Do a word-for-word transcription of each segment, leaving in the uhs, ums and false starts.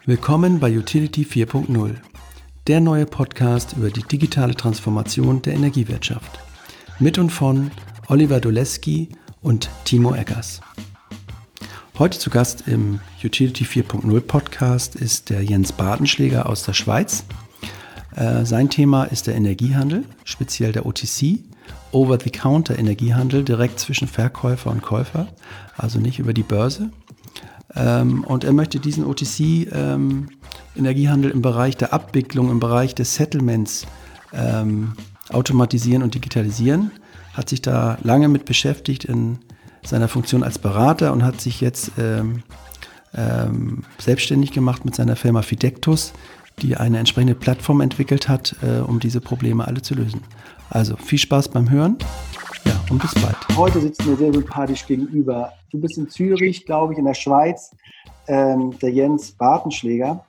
Willkommen bei Utility vier Punkt null, der neue Podcast über die digitale Transformation der Energiewirtschaft. Mit und von Oliver Doleski und Timo Eggers. Heute zu Gast im Utility vier Punkt null Podcast ist der Jens Bartenschläger aus der Schweiz. Äh, sein Thema ist der Energiehandel, speziell der O T C, Over-the-Counter-Energiehandel, direkt zwischen Verkäufer und Käufer, also nicht über die Börse. Ähm, und er möchte diesen O T C-Energiehandel ähm, im Bereich der Abwicklung, im Bereich des Settlements ähm, automatisieren und digitalisieren. Hat sich da lange mit beschäftigt in seiner Funktion als Berater und hat sich jetzt ähm, ähm, selbstständig gemacht mit seiner Firma Fidectus, die eine entsprechende Plattform entwickelt hat, äh, um diese Probleme alle zu lösen. Also viel Spaß beim Hören. Ja, und bis bald. Heute sitzt mir sehr sympathisch gegenüber. Du bist in Zürich, glaube ich, in der Schweiz, ähm, der Jens Bartenschläger.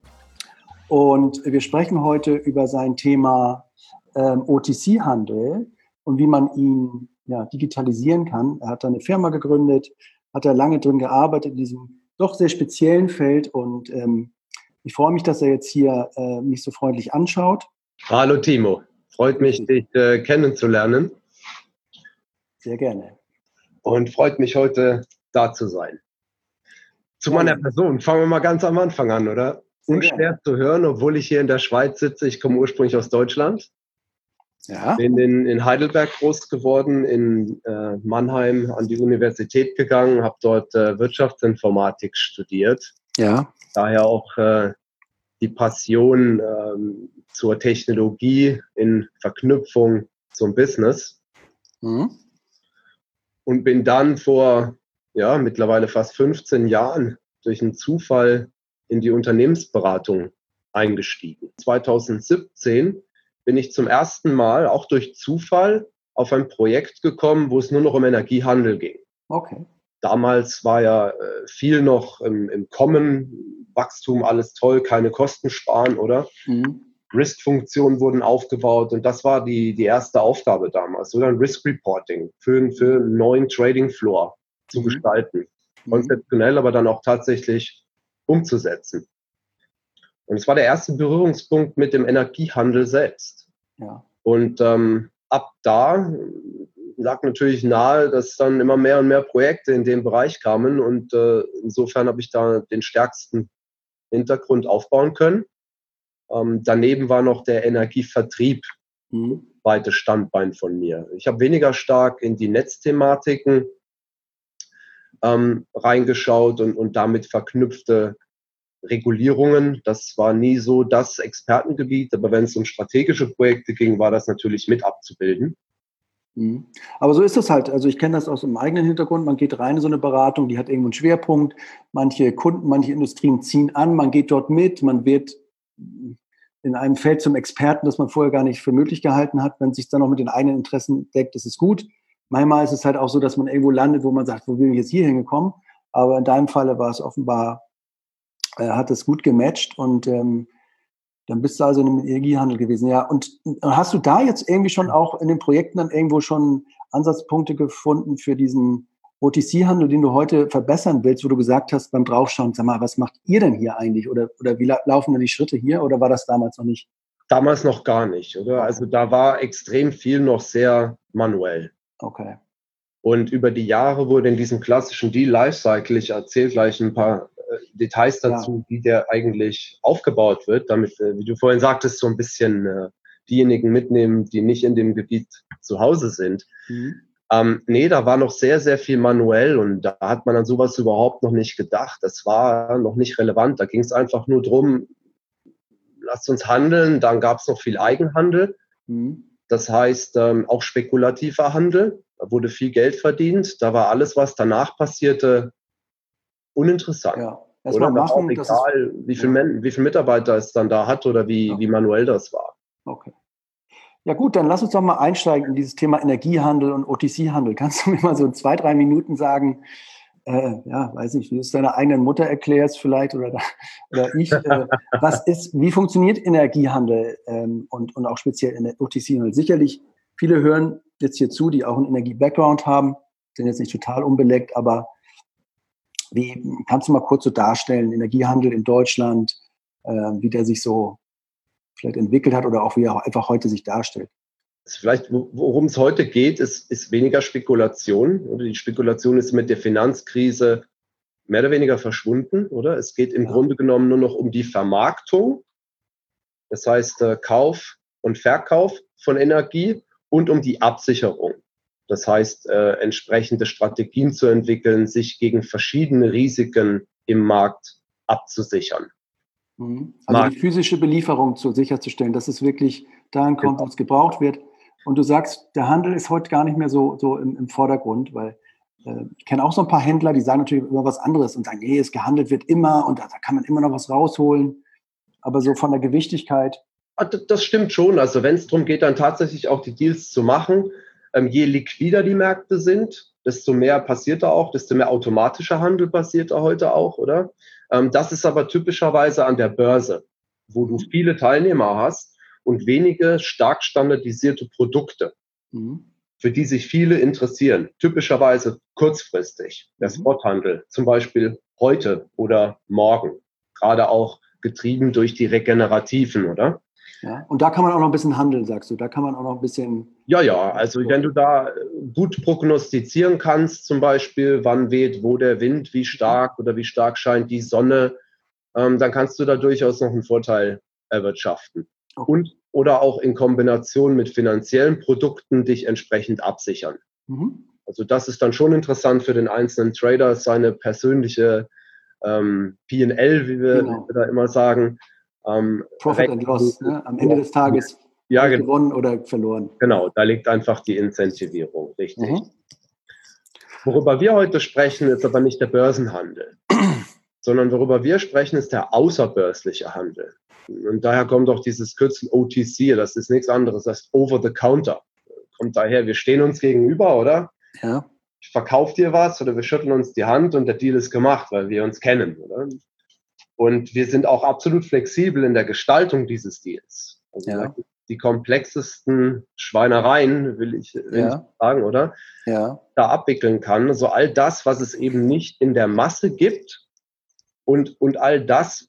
Und wir sprechen heute über sein Thema ähm, O T C-Handel und wie man ihn ja, digitalisieren kann. Er hat da eine Firma gegründet, hat da lange drin gearbeitet in diesem doch sehr speziellen Feld. Und ähm, ich freue mich, dass er jetzt hier äh, mich so freundlich anschaut. Hallo Timo, freut mich, dich äh, kennenzulernen. Sehr gerne. Und freut mich, heute da zu sein. Zu ja, meiner Person, fangen wir mal ganz am Anfang an, oder? Sehr Unschwer gerne. Zu hören, obwohl ich hier in der Schweiz sitze. Ich komme ursprünglich aus Deutschland. Ja. Bin in, in Heidelberg groß geworden, in äh, Mannheim an die Universität gegangen, habe dort äh, Wirtschaftsinformatik studiert. Ja. Daher auch äh, die Passion ähm, zur Technologie in Verknüpfung zum Business. Mhm. Und bin dann vor, ja, mittlerweile fast fünfzehn Jahren durch einen Zufall in die Unternehmensberatung eingestiegen. zweitausendsiebzehn bin ich zum ersten Mal, auch durch Zufall, auf ein Projekt gekommen, wo es nur noch um Energiehandel ging. Okay. Damals war ja äh, viel noch im, im Kommen, Wachstum, alles toll, keine Kosten sparen, oder? Mhm. Risk-Funktionen wurden aufgebaut und das war die, die erste Aufgabe damals, oder ein Risk-Reporting für, für einen neuen Trading-Floor zu mhm. gestalten. Konzeptionell, aber dann auch tatsächlich umzusetzen. Und es war der erste Berührungspunkt mit dem Energiehandel selbst. Ja. Und ähm, ab da lag natürlich nahe, dass dann immer mehr und mehr Projekte in dem Bereich kamen und äh, insofern habe ich da den stärksten Hintergrund aufbauen können. Ähm, daneben war noch der Energievertrieb mhm. zweites Standbein von mir. Ich habe weniger stark in die Netzthematiken ähm, reingeschaut und, und damit verknüpfte Regulierungen. Das war nie so das Expertengebiet, aber wenn es um strategische Projekte ging, war das natürlich mit abzubilden. Mhm. Aber so ist es halt. Also ich kenne das aus dem eigenen Hintergrund. Man geht rein in so eine Beratung, die hat irgendwo einen Schwerpunkt. Manche Kunden, manche Industrien ziehen an. Man geht dort mit. Man wird in einem Feld zum Experten, das man vorher gar nicht für möglich gehalten hat. Wenn es sich dann noch mit den eigenen Interessen deckt, ist es gut. Manchmal ist es halt auch so, dass man irgendwo landet, wo man sagt, wo bin ich jetzt hier hingekommen? Aber in deinem Falle war es offenbar, äh, hat es gut gematcht und ähm, dann bist du also in einem Energiehandel gewesen. Ja, und hast du da jetzt irgendwie schon auch in den Projekten dann irgendwo schon Ansatzpunkte gefunden für diesen O T C-Handel, den du heute verbessern willst, wo du gesagt hast beim Draufschauen, sag mal, was macht ihr denn hier eigentlich? Oder, oder wie la- laufen denn die Schritte hier? Oder war das damals noch nicht? Damals noch gar nicht, oder? Okay. Also da war extrem viel noch sehr manuell. Okay. Und über die Jahre wurde in diesem klassischen Deal-Lifecycle, ich erzähle gleich ein paar äh, Details dazu, ja. wie der eigentlich aufgebaut wird, damit, äh, wie du vorhin sagtest, so ein bisschen äh, diejenigen mitnehmen, die nicht in dem Gebiet zu Hause sind. Mhm. Ähm, nee, da war noch sehr, sehr viel manuell und da hat man an sowas überhaupt noch nicht gedacht. Das war noch nicht relevant. Da ging es einfach nur drum, lasst uns handeln. Dann gab es noch viel Eigenhandel. Mhm. Das heißt, ähm, auch spekulativer Handel. Da wurde viel Geld verdient. Da war alles, was danach passierte, uninteressant. Ja. Oder machen, auch egal, ist, wie viel, ja. wie viel Mitarbeiter es dann da hat oder wie, ja. wie manuell das war. Okay. Ja gut, dann lass uns doch mal einsteigen in dieses Thema Energiehandel und O T C-Handel. Kannst du mir mal so in zwei, drei Minuten sagen, äh, ja, weiß nicht, wie du es deiner eigenen Mutter erklärst vielleicht oder, oder ich, äh, was ist, wie funktioniert Energiehandel ähm, und, und auch speziell in der O T C-Handel? Sicherlich, viele hören jetzt hier zu, die auch einen Energie-Background haben, sind jetzt nicht total unbeleckt, aber Wie kannst du mal kurz so darstellen, Energiehandel in Deutschland, äh, wie der sich so vielleicht entwickelt hat oder auch wie er einfach heute sich darstellt? Vielleicht, worum es heute geht, ist, ist weniger Spekulation. Oder die Spekulation ist mit der Finanzkrise mehr oder weniger verschwunden, oder? Es geht im ja. Grunde genommen nur noch um die Vermarktung, das heißt äh, Kauf und Verkauf von Energie und um die Absicherung. Das heißt, äh, entsprechende Strategien zu entwickeln, sich gegen verschiedene Risiken im Markt abzusichern. Mhm. Also Markt. Die physische Belieferung zu, sicherzustellen, dass es wirklich dahin kommt, genau. wo es gebraucht wird. Und du sagst, der Handel ist heute gar nicht mehr so, so im, im Vordergrund, weil äh, ich kenne auch so ein paar Händler, die sagen natürlich immer was anderes und sagen, nee, es gehandelt wird immer und da, da kann man immer noch was rausholen. Aber so von der Gewichtigkeit. Das stimmt schon. Also wenn es darum geht, dann tatsächlich auch die Deals zu machen, ähm, je liquider die Märkte sind, desto mehr passiert da auch, desto mehr automatischer Handel passiert da heute auch, oder? Ähm, das ist aber typischerweise an der Börse, wo du viele Teilnehmer hast und wenige stark standardisierte Produkte, mhm. für die sich viele interessieren. Typischerweise kurzfristig. Der Spothandel, zum Beispiel heute oder morgen. Gerade auch getrieben durch die Regenerativen, oder? Ja, und da kann man auch noch ein bisschen handeln, sagst du. Da kann man auch noch ein bisschen... Ja, ja, also wenn du da gut prognostizieren kannst, zum Beispiel, wann weht wo der Wind, wie stark oder wie stark scheint die Sonne, ähm, dann kannst du da durchaus noch einen Vorteil erwirtschaften. Okay. Und oder auch in Kombination mit finanziellen Produkten dich entsprechend absichern. Mhm. Also das ist dann schon interessant für den einzelnen Trader, seine persönliche ähm, P und L, wie wir, genau. wie wir da immer sagen. Ähm, Profit and Loss, ne? Am Ende des Tages ja, genau. gewonnen oder verloren. Genau, da liegt einfach die Incentivierung, richtig. Mhm. Worüber wir heute sprechen, ist aber nicht der Börsenhandel, sondern worüber wir sprechen, ist der außerbörsliche Handel. Und daher kommt auch dieses Kürzel O T C, das ist nichts anderes als Over the Counter. Kommt daher, wir stehen uns gegenüber, oder? Ja. Ich verkaufe dir was oder wir schütteln uns die Hand und der Deal ist gemacht, weil wir uns kennen, oder? Und wir sind auch absolut flexibel in der Gestaltung dieses Deals. Also ja. die komplexesten Schweinereien, will ich, will ja. ich sagen, oder? Ja. Da abwickeln kann. Also all das, was es eben nicht in der Masse gibt und, und all das,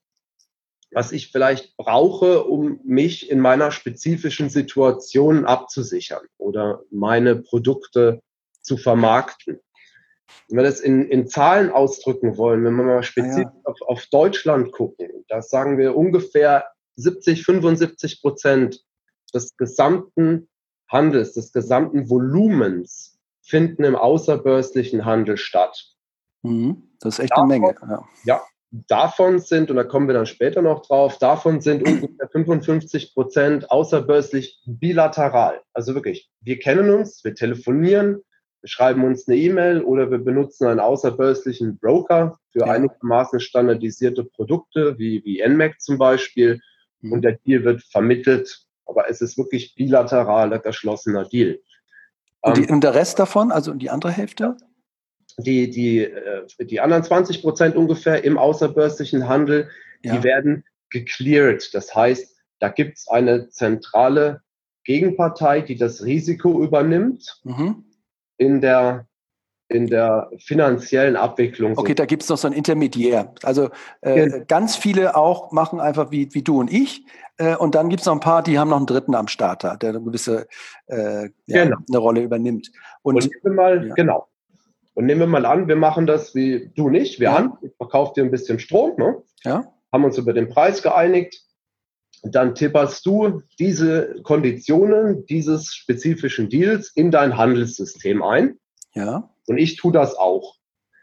was ich vielleicht brauche, um mich in meiner spezifischen Situation abzusichern oder meine Produkte zu vermarkten. Wenn wir das in, in Zahlen ausdrücken wollen, wenn wir mal spezifisch ja, ja. Auf, auf Deutschland gucken, da sagen wir ungefähr siebzig, fünfundsiebzig Prozent des gesamten Handels, des gesamten Volumens finden im außerbörslichen Handel statt. Mhm. Das ist echt davon, eine Menge. Ja. ja, davon sind, und da kommen wir dann später noch drauf, davon sind ungefähr fünfundfünfzig Prozent außerbörslich bilateral. Also wirklich, wir kennen uns, wir telefonieren, wir schreiben uns eine E-Mail oder wir benutzen einen außerbörslichen Broker für ja. einigermaßen standardisierte Produkte, wie, wie N M A C zum Beispiel. Mhm. Und der Deal wird vermittelt, aber es ist wirklich bilateraler, geschlossener Deal. Und, die, ähm, und der Rest davon, also die andere Hälfte? Die, die, die anderen zwanzig Prozent ungefähr im außerbörslichen Handel, ja. die werden gecleared. Das heißt, da gibt es eine zentrale Gegenpartei, die das Risiko übernimmt. Mhm. In der, in der finanziellen Abwicklung. Okay, da gibt es noch so einen Intermediär. Also äh, ja. ganz viele auch machen einfach wie, wie du und ich. Äh, und dann gibt es noch ein paar, die haben noch einen Dritten am Start da, der eine gewisse äh, ja, genau. eine Rolle übernimmt. Und, und nehmen wir mal, ja. genau. Und nehmen wir mal an, wir machen das wie du nicht. Wir ja. haben, ich verkaufe dir ein bisschen Strom, ne? Ja. Haben uns über den Preis geeinigt. Dann tipperst du diese Konditionen dieses spezifischen Deals in dein Handelssystem ein. Ja. Und ich tue das auch.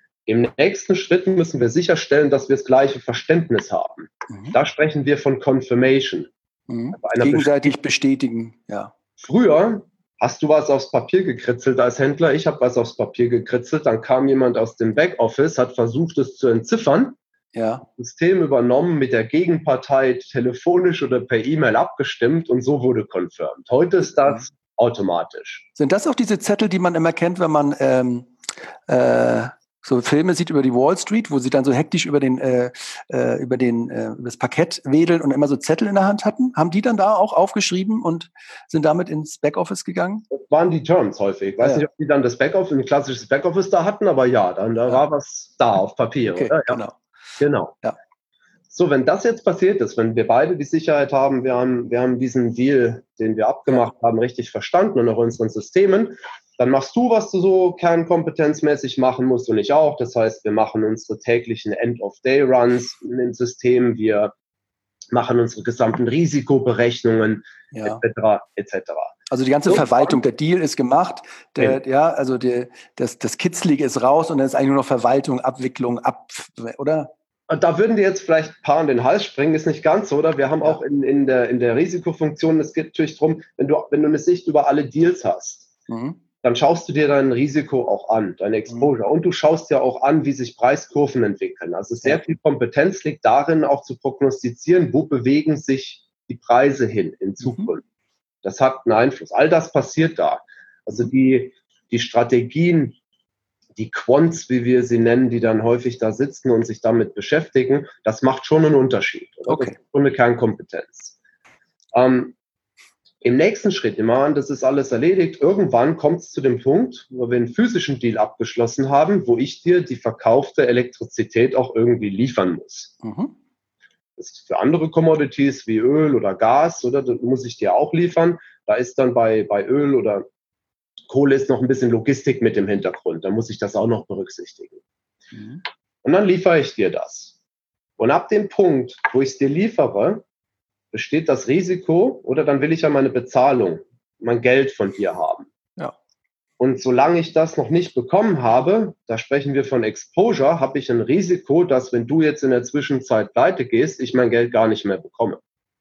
Im nächsten Schritt müssen wir sicherstellen, dass wir das gleiche Verständnis haben. Mhm. Da sprechen wir von Confirmation. Mhm. Gegenseitig bestätigen, ja. Früher hast du was aufs Papier gekritzelt als Händler, ich habe was aufs Papier gekritzelt, dann kam jemand aus dem Backoffice, hat versucht, es zu entziffern. Ja. System übernommen, mit der Gegenpartei telefonisch oder per E-Mail abgestimmt und so wurde confirmed. Heute ist das automatisch. Sind das auch diese Zettel, die man immer kennt, wenn man ähm, äh, so Filme sieht über die Wall Street, wo sie dann so hektisch über den, äh, äh, über den, äh, über das Parkett wedeln und immer so Zettel in der Hand hatten. Haben die dann da auch aufgeschrieben und sind damit ins Backoffice gegangen? Das waren die Terms häufig. Ich weiß ja. nicht, ob die dann das Backoffice, ein klassisches Backoffice da hatten, aber ja, dann da ja. war was da auf Papier. Okay, oder? Ja. Genau. Genau. Ja. So, wenn das jetzt passiert ist, wenn wir beide die Sicherheit haben, wir haben, wir haben diesen Deal, den wir abgemacht ja. haben, richtig verstanden und auch unseren Systemen, dann machst du, was du so kernkompetenzmäßig machen musst und ich auch. Das heißt, wir machen unsere täglichen End-of-Day-Runs in den Systemen, wir machen unsere gesamten Risikoberechnungen, ja. et cetera et cetera. Also die ganze so, Verwaltung, der Deal ist gemacht, der, ja. ja, also der, das, das Kitzlige ist raus und dann ist eigentlich nur noch Verwaltung, Abwicklung, ab, oder? Da würden dir jetzt vielleicht ein paar an den Hals springen, ist nicht ganz so, oder? Wir haben ja. auch in, in, der, in der Risikofunktion, es geht natürlich darum, wenn du, wenn du eine Sicht über alle Deals hast, mhm. dann schaust du dir dein Risiko auch an, deine Exposure. Mhm. Und du schaust ja auch an, wie sich Preiskurven entwickeln. Also sehr ja. viel Kompetenz liegt darin, auch zu prognostizieren, wo bewegen sich die Preise hin in Zukunft. Mhm. Das hat einen Einfluss. All das passiert da. Also die, die Strategien, die Quants, wie wir sie nennen, die dann häufig da sitzen und sich damit beschäftigen, das macht schon einen Unterschied. Oder? Okay. Das ist schon eine Kernkompetenz. Ähm, Im nächsten Schritt, immer an, das ist alles erledigt, irgendwann kommt es zu dem Punkt, wo wir einen physischen Deal abgeschlossen haben, wo ich dir die verkaufte Elektrizität auch irgendwie liefern muss. Mhm. Das ist für andere Commodities wie Öl oder Gas, oder das muss ich dir auch liefern. Da ist dann bei, bei Öl oder Kohle ist noch ein bisschen Logistik mit im Hintergrund. Da muss ich das auch noch berücksichtigen. Mhm. Und dann liefere ich dir das. Und ab dem Punkt, wo ich es dir liefere, besteht das Risiko, oder dann will ich ja meine Bezahlung, mein Geld von dir haben. Ja. Und solange ich das noch nicht bekommen habe, da sprechen wir von Exposure, habe ich ein Risiko, dass wenn du jetzt in der Zwischenzeit pleite gehst, ich mein Geld gar nicht mehr bekomme.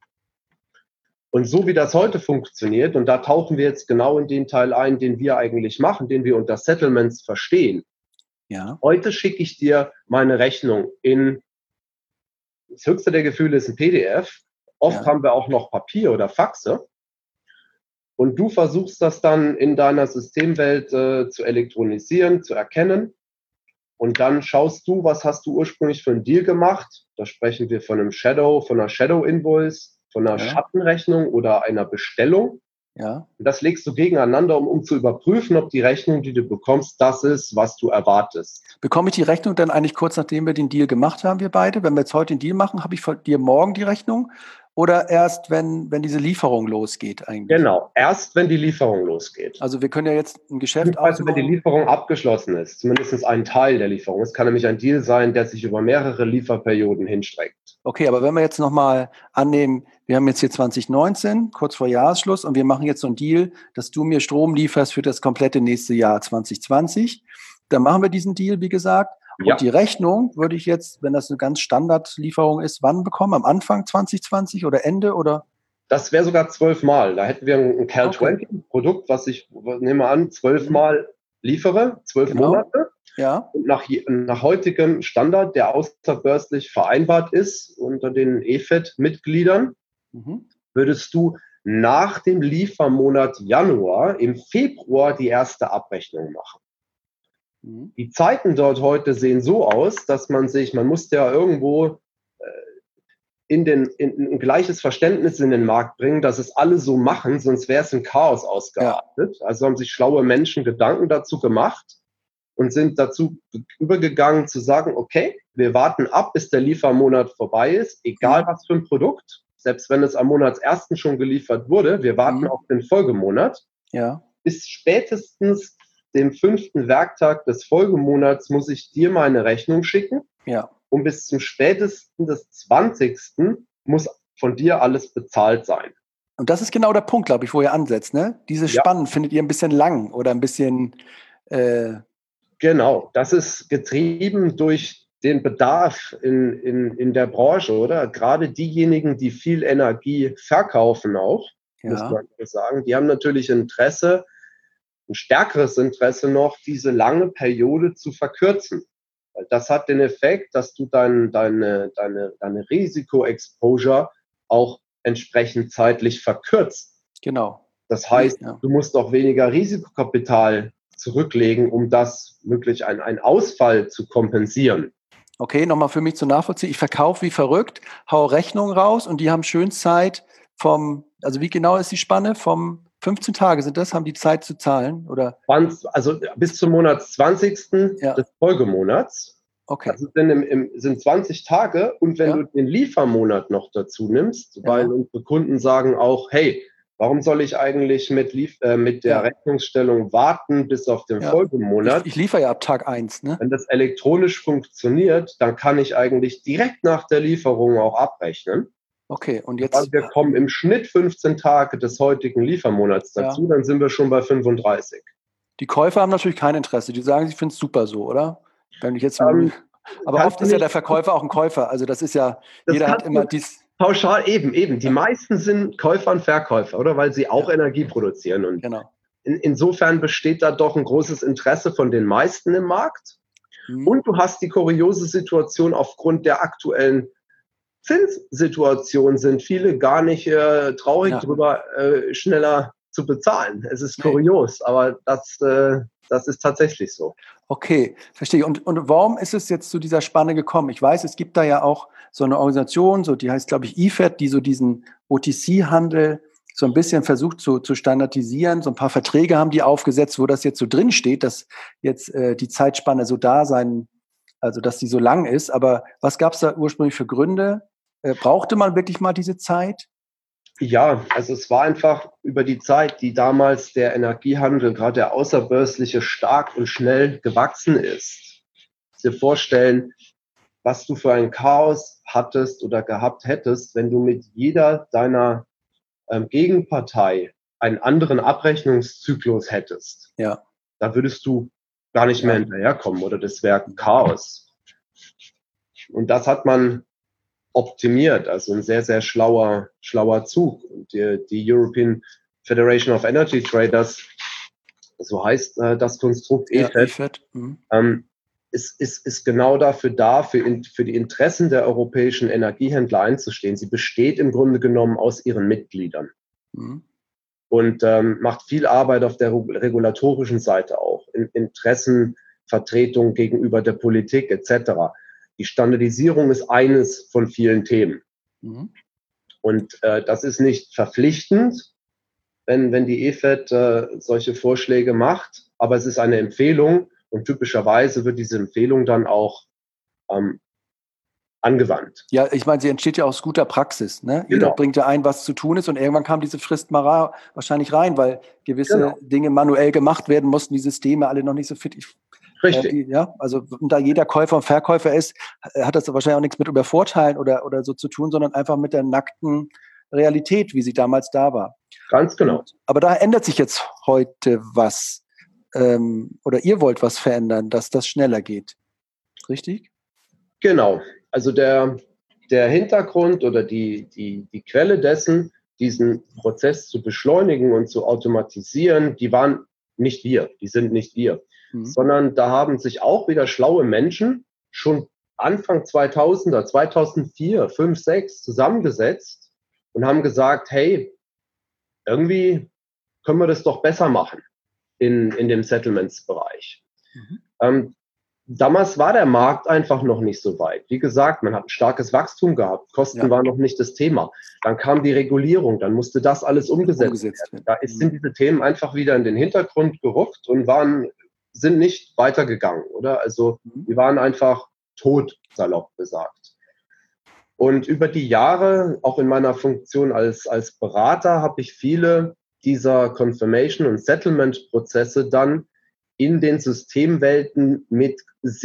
Und so wie das heute funktioniert, und da tauchen wir jetzt genau in den Teil ein, den wir eigentlich machen, den wir unter Settlements verstehen. Ja. Heute schicke ich dir meine Rechnung in, das höchste der Gefühle ist ein P D F. Oft ja. haben wir auch noch Papier oder Faxe. Und du versuchst das dann in deiner Systemwelt äh, zu elektronisieren, zu erkennen. Und dann schaust du, was hast du ursprünglich für einen Deal gemacht. Da sprechen wir von einem Shadow, von einer Shadow-Invoice, von einer ja. Schattenrechnung oder einer Bestellung. Ja. Und das legst du gegeneinander, um, um zu überprüfen, ob die Rechnung, die du bekommst, das ist, was du erwartest. Bekomme ich die Rechnung dann eigentlich kurz, nachdem wir den Deal gemacht haben, wir beide? Wenn wir jetzt heute den Deal machen, habe ich von dir morgen die Rechnung? Oder erst, wenn, wenn diese Lieferung losgeht eigentlich? Genau, erst wenn die Lieferung losgeht. Also wir können ja jetzt ein Geschäft ausmachen. Wenn die Lieferung abgeschlossen ist, zumindest ein Teil der Lieferung. Es kann nämlich ein Deal sein, der sich über mehrere Lieferperioden hinstreckt. Okay, aber wenn wir jetzt nochmal annehmen, wir haben jetzt hier zwanzig neunzehn, kurz vor Jahresschluss, und wir machen jetzt so einen Deal, dass du mir Strom lieferst für das komplette nächste Jahr zwanzig zwanzig. Dann machen wir diesen Deal, wie gesagt. Und ja. die Rechnung würde ich jetzt, wenn das eine ganz Standardlieferung ist, wann bekommen? Am Anfang zwanzig zwanzig oder Ende? Oder? Das wäre sogar zwölfmal. Da hätten wir ein Cal zwanzig okay. Produkt, was ich, nehme an, zwölfmal liefere, zwölf genau. Monate. Ja. Und nach, nach heutigem Standard, der außerbörslich vereinbart ist unter den E F E D-Mitgliedern, mhm. würdest du nach dem Liefermonat Januar im Februar die erste Abrechnung machen. Die Zeiten dort heute sehen so aus, dass man sich, man muss ja irgendwo äh, in, den, in ein gleiches Verständnis in den Markt bringen, dass es alle so machen, sonst wäre es ein Chaos ausgeartet. Ja. Also haben sich schlaue Menschen Gedanken dazu gemacht und sind dazu übergegangen zu sagen, okay, wir warten ab, bis der Liefermonat vorbei ist, egal mhm. was für ein Produkt, selbst wenn es am Monatsersten schon geliefert wurde, wir warten mhm. auf den Folgemonat. Ja. Bis spätestens dem fünften Werktag des Folgemonats muss ich dir meine Rechnung schicken. Ja. Und bis zum spätesten des zwanzigsten muss von dir alles bezahlt sein. Und das ist genau der Punkt, glaube ich, wo ihr ansetzt, ne? Diese Spannen ja. findet ihr ein bisschen lang oder ein bisschen... Äh genau, das ist getrieben durch den Bedarf in, in, in der Branche, oder? Gerade diejenigen, die viel Energie verkaufen auch, ja. muss man sagen, die haben natürlich Interesse, ein stärkeres Interesse noch, diese lange Periode zu verkürzen. Weil das hat den Effekt, dass du dein, deine, deine, deine Risiko-Exposure auch entsprechend zeitlich verkürzt. Genau. Das heißt, ja. du musst auch weniger Risikokapital zurücklegen, um das wirklich ein, ein Ausfall zu kompensieren. Okay, nochmal für mich zu nachvollziehen. Ich verkaufe wie verrückt, hau Rechnungen raus und die haben schön Zeit vom, also wie genau ist die Spanne? Vom fünfzehn Tage sind das, haben die Zeit zu zahlen? Oder? Also bis zum Monatszwanzigsten Ja. des Folgemonats. Okay. Das sind, im, im, sind zwanzig Tage und wenn Ja. du den Liefermonat noch dazu nimmst, weil Ja. unsere Kunden sagen auch, hey, warum soll ich eigentlich mit, Lief äh, mit der Ja. Rechnungsstellung warten bis auf den Ja. Folgemonat? Ich, ich liefere ja ab Tag eins, ne? Wenn das elektronisch funktioniert, dann kann ich eigentlich direkt nach der Lieferung auch abrechnen. Okay, und jetzt. Also wir kommen im Schnitt fünfzehn Tage des heutigen Liefermonats dazu, Ja. dann sind wir schon bei fünfunddreißig. Die Käufer haben natürlich kein Interesse. Die sagen, sie finden es super so, oder? Wenn ich jetzt. Ähm, aber oft ist ja der Verkäufer auch ein Käufer. Also das ist ja, das jeder hat immer du dies. Pauschal eben, eben. Die Ja. meisten sind Käufer und Verkäufer, oder? Weil sie auch Ja. Energie produzieren. Und Genau. in, insofern besteht da doch ein großes Interesse von den meisten im Markt. Mhm. Und du hast die kuriose Situation aufgrund der aktuellen Zinssituation sind viele gar nicht äh, traurig Ja. drüber, äh, schneller zu bezahlen. Es ist Nee. kurios, aber das, äh, das ist tatsächlich so. Okay, verstehe. Und, und warum ist es jetzt zu dieser Spanne gekommen? Ich weiß, es gibt da ja auch so eine Organisation, so die heißt, glaube ich, I F E D, die so diesen O T C-Handel so ein bisschen versucht zu, zu standardisieren. So ein paar Verträge haben die aufgesetzt, wo das jetzt so drin steht, dass jetzt äh, die Zeitspanne so da sein, also dass die so lang ist. Aber was gab es da ursprünglich für Gründe? Äh, brauchte man wirklich mal diese Zeit? Ja, also es war einfach über die Zeit, die damals der Energiehandel, gerade der außerbörsliche, stark und schnell gewachsen ist. Dir vorstellen, was du für ein Chaos hattest oder gehabt hättest, wenn du mit jeder deiner ähm, Gegenpartei einen anderen Abrechnungszyklus hättest. Ja. Da würdest du gar nicht Ja. mehr hinterherkommen oder das wäre Chaos. Und das hat man optimiert, also ein sehr, sehr schlauer, schlauer Zug. Und die, die European Federation of Energy Traders, so heißt äh, das Konstrukt Ja, E F E D, I F E D. Mhm. ähm, ist, ist, ist genau dafür da, für, in, für die Interessen der europäischen Energiehändler einzustehen. Sie besteht im Grunde genommen aus ihren Mitgliedern. Mhm. Und ähm, macht viel Arbeit auf der regulatorischen Seite auch, in Interessenvertretung gegenüber der Politik et cetera. Die Standardisierung ist eines von vielen Themen. Mhm. Und äh, das ist nicht verpflichtend, wenn, wenn die E F E D äh, solche Vorschläge macht, aber es ist eine Empfehlung und typischerweise wird diese Empfehlung dann auch ähm, angewandt. Ja, ich meine, sie entsteht ja aus guter Praxis. Ne? Genau. Jeder bringt ja ein, was zu tun ist und irgendwann kam diese Frist mal ra- wahrscheinlich rein, weil gewisse Genau. Dinge manuell gemacht werden mussten, die Systeme alle noch nicht so fit. Ich, Richtig. Äh, die, ja, also da jeder Käufer und Verkäufer ist, hat das wahrscheinlich auch nichts mit Übervorteilen oder, oder so zu tun, sondern einfach mit der nackten Realität, wie sie damals da war. Ganz genau. Und, aber da ändert sich jetzt heute was. Ähm, oder ihr wollt was verändern, dass das schneller geht. Richtig? Genau. Also der, der Hintergrund oder die, die, die Quelle dessen, diesen Prozess zu beschleunigen und zu automatisieren, die waren nicht wir, die sind nicht wir. Mhm. Sondern da haben sich auch wieder schlaue Menschen schon Anfang zweitausender, zweitausendvier, fünf, sechs zusammengesetzt und haben gesagt, hey, irgendwie können wir das doch besser machen in, in dem Settlements-Bereich. Mhm. Ähm, damals war der Markt einfach noch nicht so weit. Wie gesagt, man hat ein starkes Wachstum gehabt, Kosten ja. waren noch nicht das Thema. Dann kam die Regulierung, dann musste das alles umgesetzt, umgesetzt werden. Da ist, sind diese Themen einfach wieder in den Hintergrund gerückt und waren sind nicht weitergegangen, oder? Also die waren einfach tot, salopp gesagt. Und über die Jahre, auch in meiner Funktion als, als Berater, habe ich viele dieser Confirmation- und Settlement-Prozesse dann in den Systemwelten mit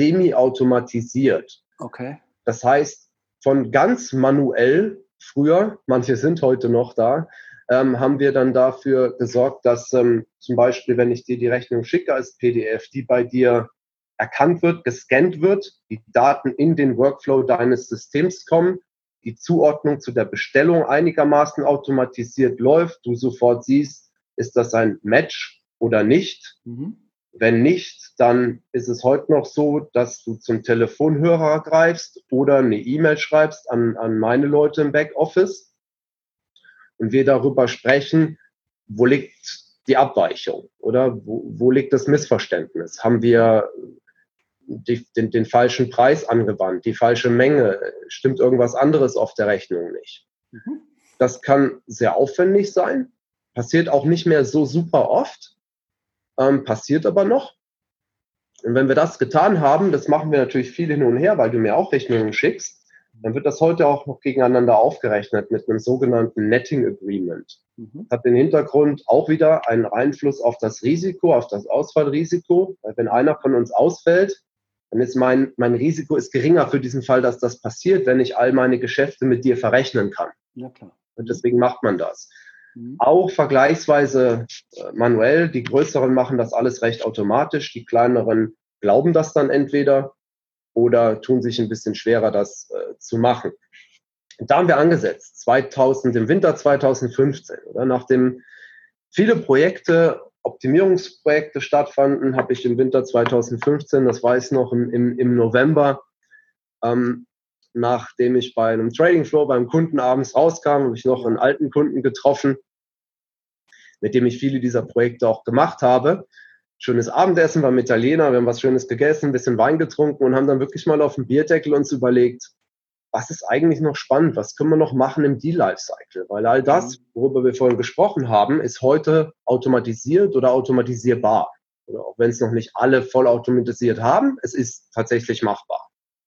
semi-automatisiert. Okay. Das heißt, von ganz manuell, früher, manche sind heute noch da, Ähm, haben wir dann dafür gesorgt, dass ähm, zum Beispiel, wenn ich dir die Rechnung schicke als P D F, die bei dir erkannt wird, gescannt wird, die Daten in den Workflow deines Systems kommen, die Zuordnung zu der Bestellung einigermaßen automatisiert läuft, du sofort siehst, ist das ein Match oder nicht. Mhm. Wenn nicht, dann ist es heute noch so, dass du zum Telefonhörer greifst oder eine E-Mail schreibst an, an meine Leute im Backoffice. Und wir darüber sprechen, wo liegt die Abweichung? Oder wo, wo liegt das Missverständnis? Haben wir die, den, den falschen Preis angewandt, die falsche Menge? Stimmt irgendwas anderes auf der Rechnung nicht? Mhm. Das kann sehr aufwendig sein, passiert auch nicht mehr so super oft, ähm, passiert aber noch. Und wenn wir das getan haben, das machen wir natürlich viel hin und her, weil du mir auch Rechnungen schickst, dann wird das heute auch noch gegeneinander aufgerechnet mit einem sogenannten Netting Agreement. Mhm. Hat den Hintergrund auch wieder einen Einfluss auf das Risiko, auf das Ausfallrisiko. Weil wenn einer von uns ausfällt, dann ist mein, mein Risiko ist geringer für diesen Fall, dass das passiert, wenn ich all meine Geschäfte mit dir verrechnen kann. Ja, klar. Und deswegen macht man das. Mhm. Auch vergleichsweise äh, manuell. Die Größeren machen das alles recht automatisch. Die Kleineren glauben das dann entweder oder tun sich ein bisschen schwerer, das äh, zu machen. Und da haben wir angesetzt, zweitausend, im Winter zweitausendfünfzehn. Oder? Nachdem viele Projekte, Optimierungsprojekte stattfanden, habe ich im Winter zweitausendfünfzehn, das war es noch im, im, im November, ähm, nachdem ich bei einem Trading Floor beim Kunden abends rauskam, habe ich noch einen alten Kunden getroffen, mit dem ich viele dieser Projekte auch gemacht habe. Schönes Abendessen beim Italiener, wir haben was Schönes gegessen, ein bisschen Wein getrunken und haben dann wirklich mal auf dem Bierdeckel uns überlegt, was ist eigentlich noch spannend, was können wir noch machen im Deal-Lifecycle? Weil all das, worüber wir vorhin gesprochen haben, ist heute automatisiert oder automatisierbar. Oder auch wenn es noch nicht alle voll automatisiert haben, es ist tatsächlich machbar.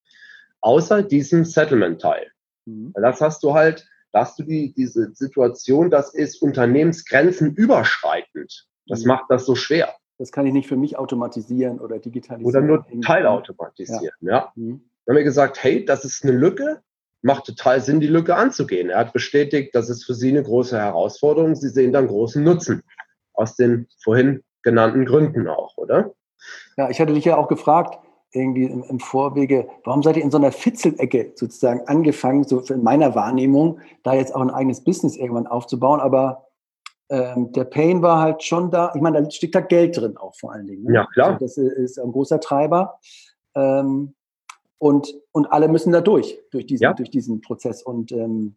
Außer diesem Settlement-Teil. Mhm. Weil das hast du halt, da hast du die, diese Situation, das ist unternehmensgrenzen überschreitend. Das mhm. macht das so schwer. Das kann ich nicht für mich automatisieren oder digitalisieren. Oder nur teilautomatisieren, ja. ja. Mhm. Dann haben wir gesagt, hey, das ist eine Lücke, macht total Sinn, die Lücke anzugehen. Er hat bestätigt, das ist für Sie eine große Herausforderung. Sie sehen dann großen Nutzen aus den vorhin genannten Gründen auch, oder? Ja, ich hatte dich ja auch gefragt, irgendwie im, im Vorwege, warum seid ihr in so einer Fitzelecke sozusagen angefangen, so in meiner Wahrnehmung, da jetzt auch ein eigenes Business irgendwann aufzubauen, aber Ähm, der Pain war halt schon da. Ich meine, da steckt da Geld drin auch vor allen Dingen. Ne? Ja, klar. Also das ist ein großer Treiber. Ähm, und, und alle müssen da durch, durch diesen, ja. durch diesen Prozess. Und, ähm,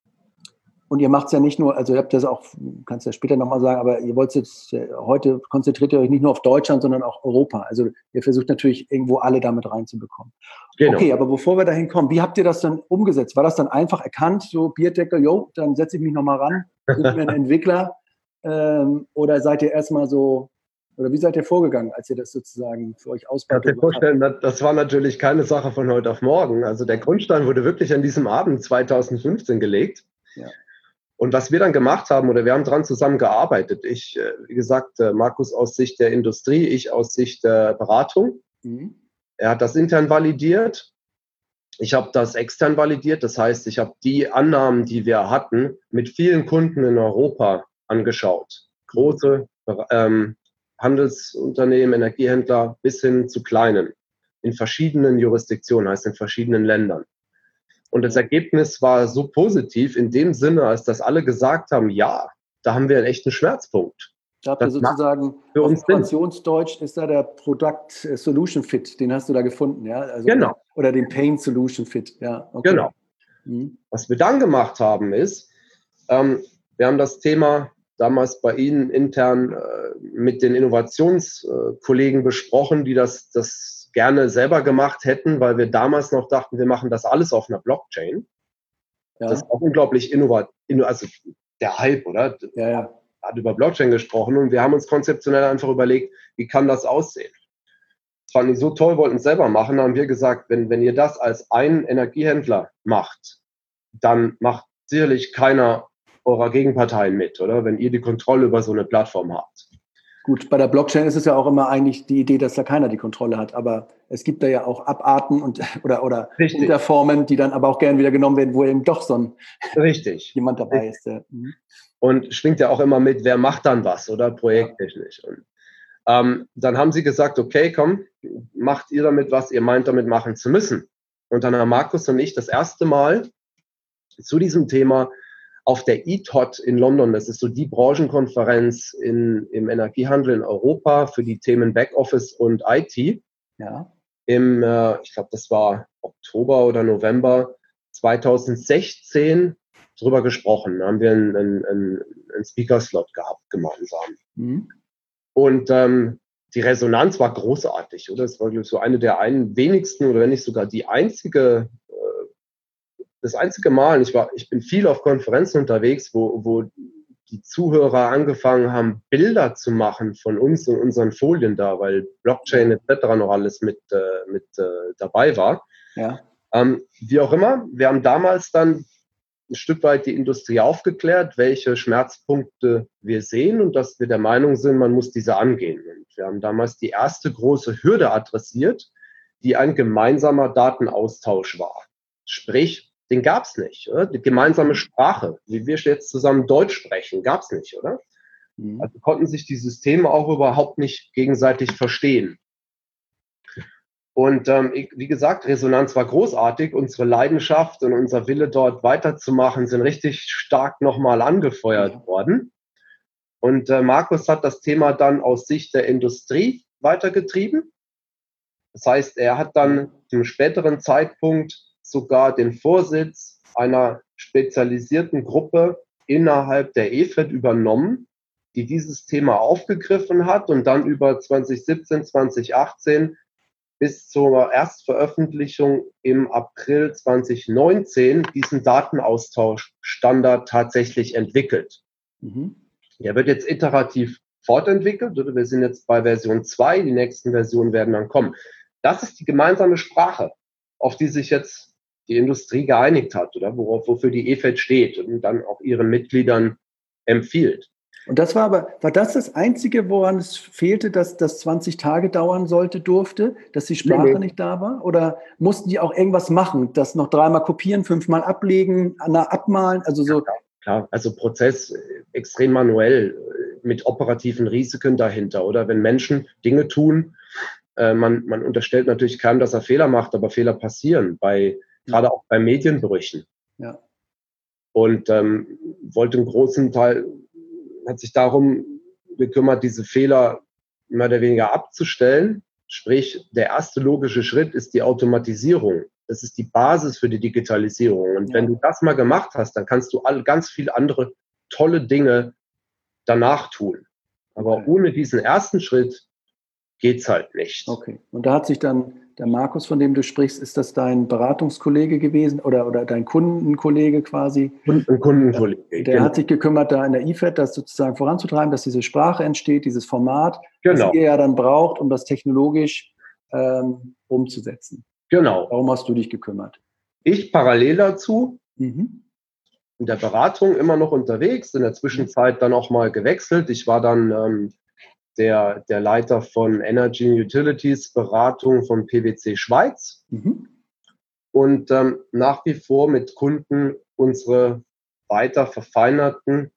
und ihr macht es ja nicht nur, also ihr habt das auch, kannst ja später nochmal sagen, aber ihr wollt jetzt, heute konzentriert ihr euch nicht nur auf Deutschland, sondern auch Europa. Also ihr versucht natürlich irgendwo alle damit reinzubekommen. Genau. Okay, aber bevor wir dahin kommen, wie habt ihr das dann umgesetzt? War das dann einfach erkannt, so Bierdeckel, jo, dann setze ich mich nochmal ran, sind wir ein Entwickler? Ähm, oder seid ihr erstmal so, oder wie seid ihr vorgegangen, als ihr das sozusagen für euch ausbaut? Ich kann mir vorstellen, das war natürlich keine Sache von heute auf morgen. Also der Grundstein wurde wirklich an diesem Abend zweitausendfünfzehn gelegt. Ja. Und was wir dann gemacht haben, oder wir haben dran zusammen gearbeitet. Ich, wie gesagt, Markus aus Sicht der Industrie, ich aus Sicht der Beratung. Mhm. Er hat das intern validiert. Ich habe das extern validiert. Das heißt, ich habe die Annahmen, die wir hatten, mit vielen Kunden in Europa angeschaut. Große ähm, Handelsunternehmen, Energiehändler bis hin zu kleinen. In verschiedenen Jurisdiktionen, heißt in verschiedenen Ländern. Und das Ergebnis war so positiv in dem Sinne, als dass alle gesagt haben, ja, da haben wir einen echten Schmerzpunkt. Da habt ihr sozusagen, für uns Innovationsdeutsch ist da der Product Solution Fit, den hast du da gefunden, ja? Also genau. Oder, oder den Pain Solution Fit, ja. Okay. Genau. Mhm. Was wir dann gemacht haben ist, ähm, wir haben das Thema damals bei Ihnen intern äh, mit den Innovationskollegen besprochen, die das, das gerne selber gemacht hätten, weil wir damals noch dachten, wir machen das alles auf einer Blockchain. Ja. Das ist auch unglaublich innovativ, also der Hype, oder? Ja, ja. Hat über Blockchain gesprochen und wir haben uns konzeptionell einfach überlegt, wie kann das aussehen? Das fand ich so toll, wollten es selber machen, dann haben wir gesagt, wenn, wenn ihr das als ein Energiehändler macht, dann macht sicherlich keiner eurer Gegenparteien mit, oder? Wenn ihr die Kontrolle über so eine Plattform habt. Gut, bei der Blockchain ist es ja auch immer eigentlich die Idee, dass da keiner die Kontrolle hat. Aber es gibt da ja auch Abarten und oder, oder Unterformen, die dann aber auch gerne wieder genommen werden, wo eben doch so ein Richtig. jemand dabei Richtig. ist. Der, mhm. Und schwingt ja auch immer mit, wer macht dann was, oder? Projekttechnisch. Und, ähm, dann haben sie gesagt, okay, komm, macht ihr damit, was ihr meint, damit machen zu müssen. Und dann haben Markus und ich das erste Mal zu diesem Thema auf der I T O T in London, das ist so die Branchenkonferenz in, im Energiehandel in Europa für die Themen Backoffice und I T. Ja. Im, äh, ich glaube, das war Oktober oder November zweitausendsechzehn drüber gesprochen. Da haben wir einen, einen, einen Speaker-Slot gehabt gemeinsam. Mhm. Und ähm, die Resonanz war großartig, oder? Es war, glaube ich, so eine der einen wenigsten oder wenn nicht sogar die einzige, äh, das einzige Mal. Ich war, ich bin viel auf Konferenzen unterwegs, wo, wo die Zuhörer angefangen haben, Bilder zu machen von uns und unseren Folien da, weil Blockchain et cetera noch alles mit, äh, mit äh, dabei war. Ja. Ähm, wie auch immer, wir haben damals dann ein Stück weit die Industrie aufgeklärt, welche Schmerzpunkte wir sehen und dass wir der Meinung sind, man muss diese angehen. Und wir haben damals die erste große Hürde adressiert, die ein gemeinsamer Datenaustausch war. Sprich, den gab es nicht, oder? Die gemeinsame Sprache, wie wir jetzt zusammen Deutsch sprechen, gab es nicht, oder? Mhm. Also konnten sich die Systeme auch überhaupt nicht gegenseitig verstehen. Und ähm, wie gesagt, Resonanz war großartig. Unsere Leidenschaft und unser Wille, dort weiterzumachen, sind richtig stark nochmal angefeuert ja. worden. Und äh, Markus hat das Thema dann aus Sicht der Industrie weitergetrieben. Das heißt, er hat dann zum späteren Zeitpunkt sogar den Vorsitz einer spezialisierten Gruppe innerhalb der E F E D übernommen, die dieses Thema aufgegriffen hat und dann über zwanzig siebzehn, zwanzig achtzehn bis zur Erstveröffentlichung im April zwanzig neunzehn diesen Datenaustauschstandard tatsächlich entwickelt. Mhm. Der wird jetzt iterativ fortentwickelt. Oder? Wir sind jetzt bei Version zwei, die nächsten Versionen werden dann kommen. Das ist die gemeinsame Sprache, auf die sich jetzt die Industrie geeinigt hat, oder worauf, wofür die E F E D steht und dann auch ihren Mitgliedern empfiehlt. Und das war aber, war das das Einzige, woran es fehlte, dass das zwanzig Tage dauern sollte, durfte, dass die Sprache nee, nee. nicht da war? Oder mussten die auch irgendwas machen, das noch dreimal kopieren, fünfmal ablegen, abmalen, also so? Ja, klar, also Prozess extrem manuell, mit operativen Risiken dahinter, oder? Wenn Menschen Dinge tun, äh, man, man unterstellt natürlich keinem, dass er Fehler macht, aber Fehler passieren, bei, ja. gerade auch bei Medienbrüchen. Ja. Und ähm, wollte einen großen Teil, hat sich darum gekümmert, diese Fehler mehr oder weniger abzustellen. Sprich, der erste logische Schritt ist die Automatisierung. Das ist die Basis für die Digitalisierung. Und ja. wenn du das mal gemacht hast, dann kannst du all, ganz viele andere tolle Dinge danach tun. Aber okay. ohne diesen ersten Schritt geht's halt nicht. Okay. Und da hat sich dann der Markus, von dem du sprichst, ist das dein Beratungskollege gewesen oder, oder dein Kundenkollege quasi? Ein Kundenkollege. Der genau. hat sich gekümmert, da in der I F E D das sozusagen voranzutreiben, dass diese Sprache entsteht, dieses Format, genau. das ihr ja dann braucht, um das technologisch ähm, umzusetzen. Genau. Darum hast du dich gekümmert. Ich parallel dazu, mhm. in der Beratung immer noch unterwegs, in der Zwischenzeit dann auch mal gewechselt. Ich war dann ähm, Der, der Leiter von Energy Utilities Beratung von P W C Schweiz mhm. und ähm, nach wie vor mit Kunden unsere weiter verfeinerten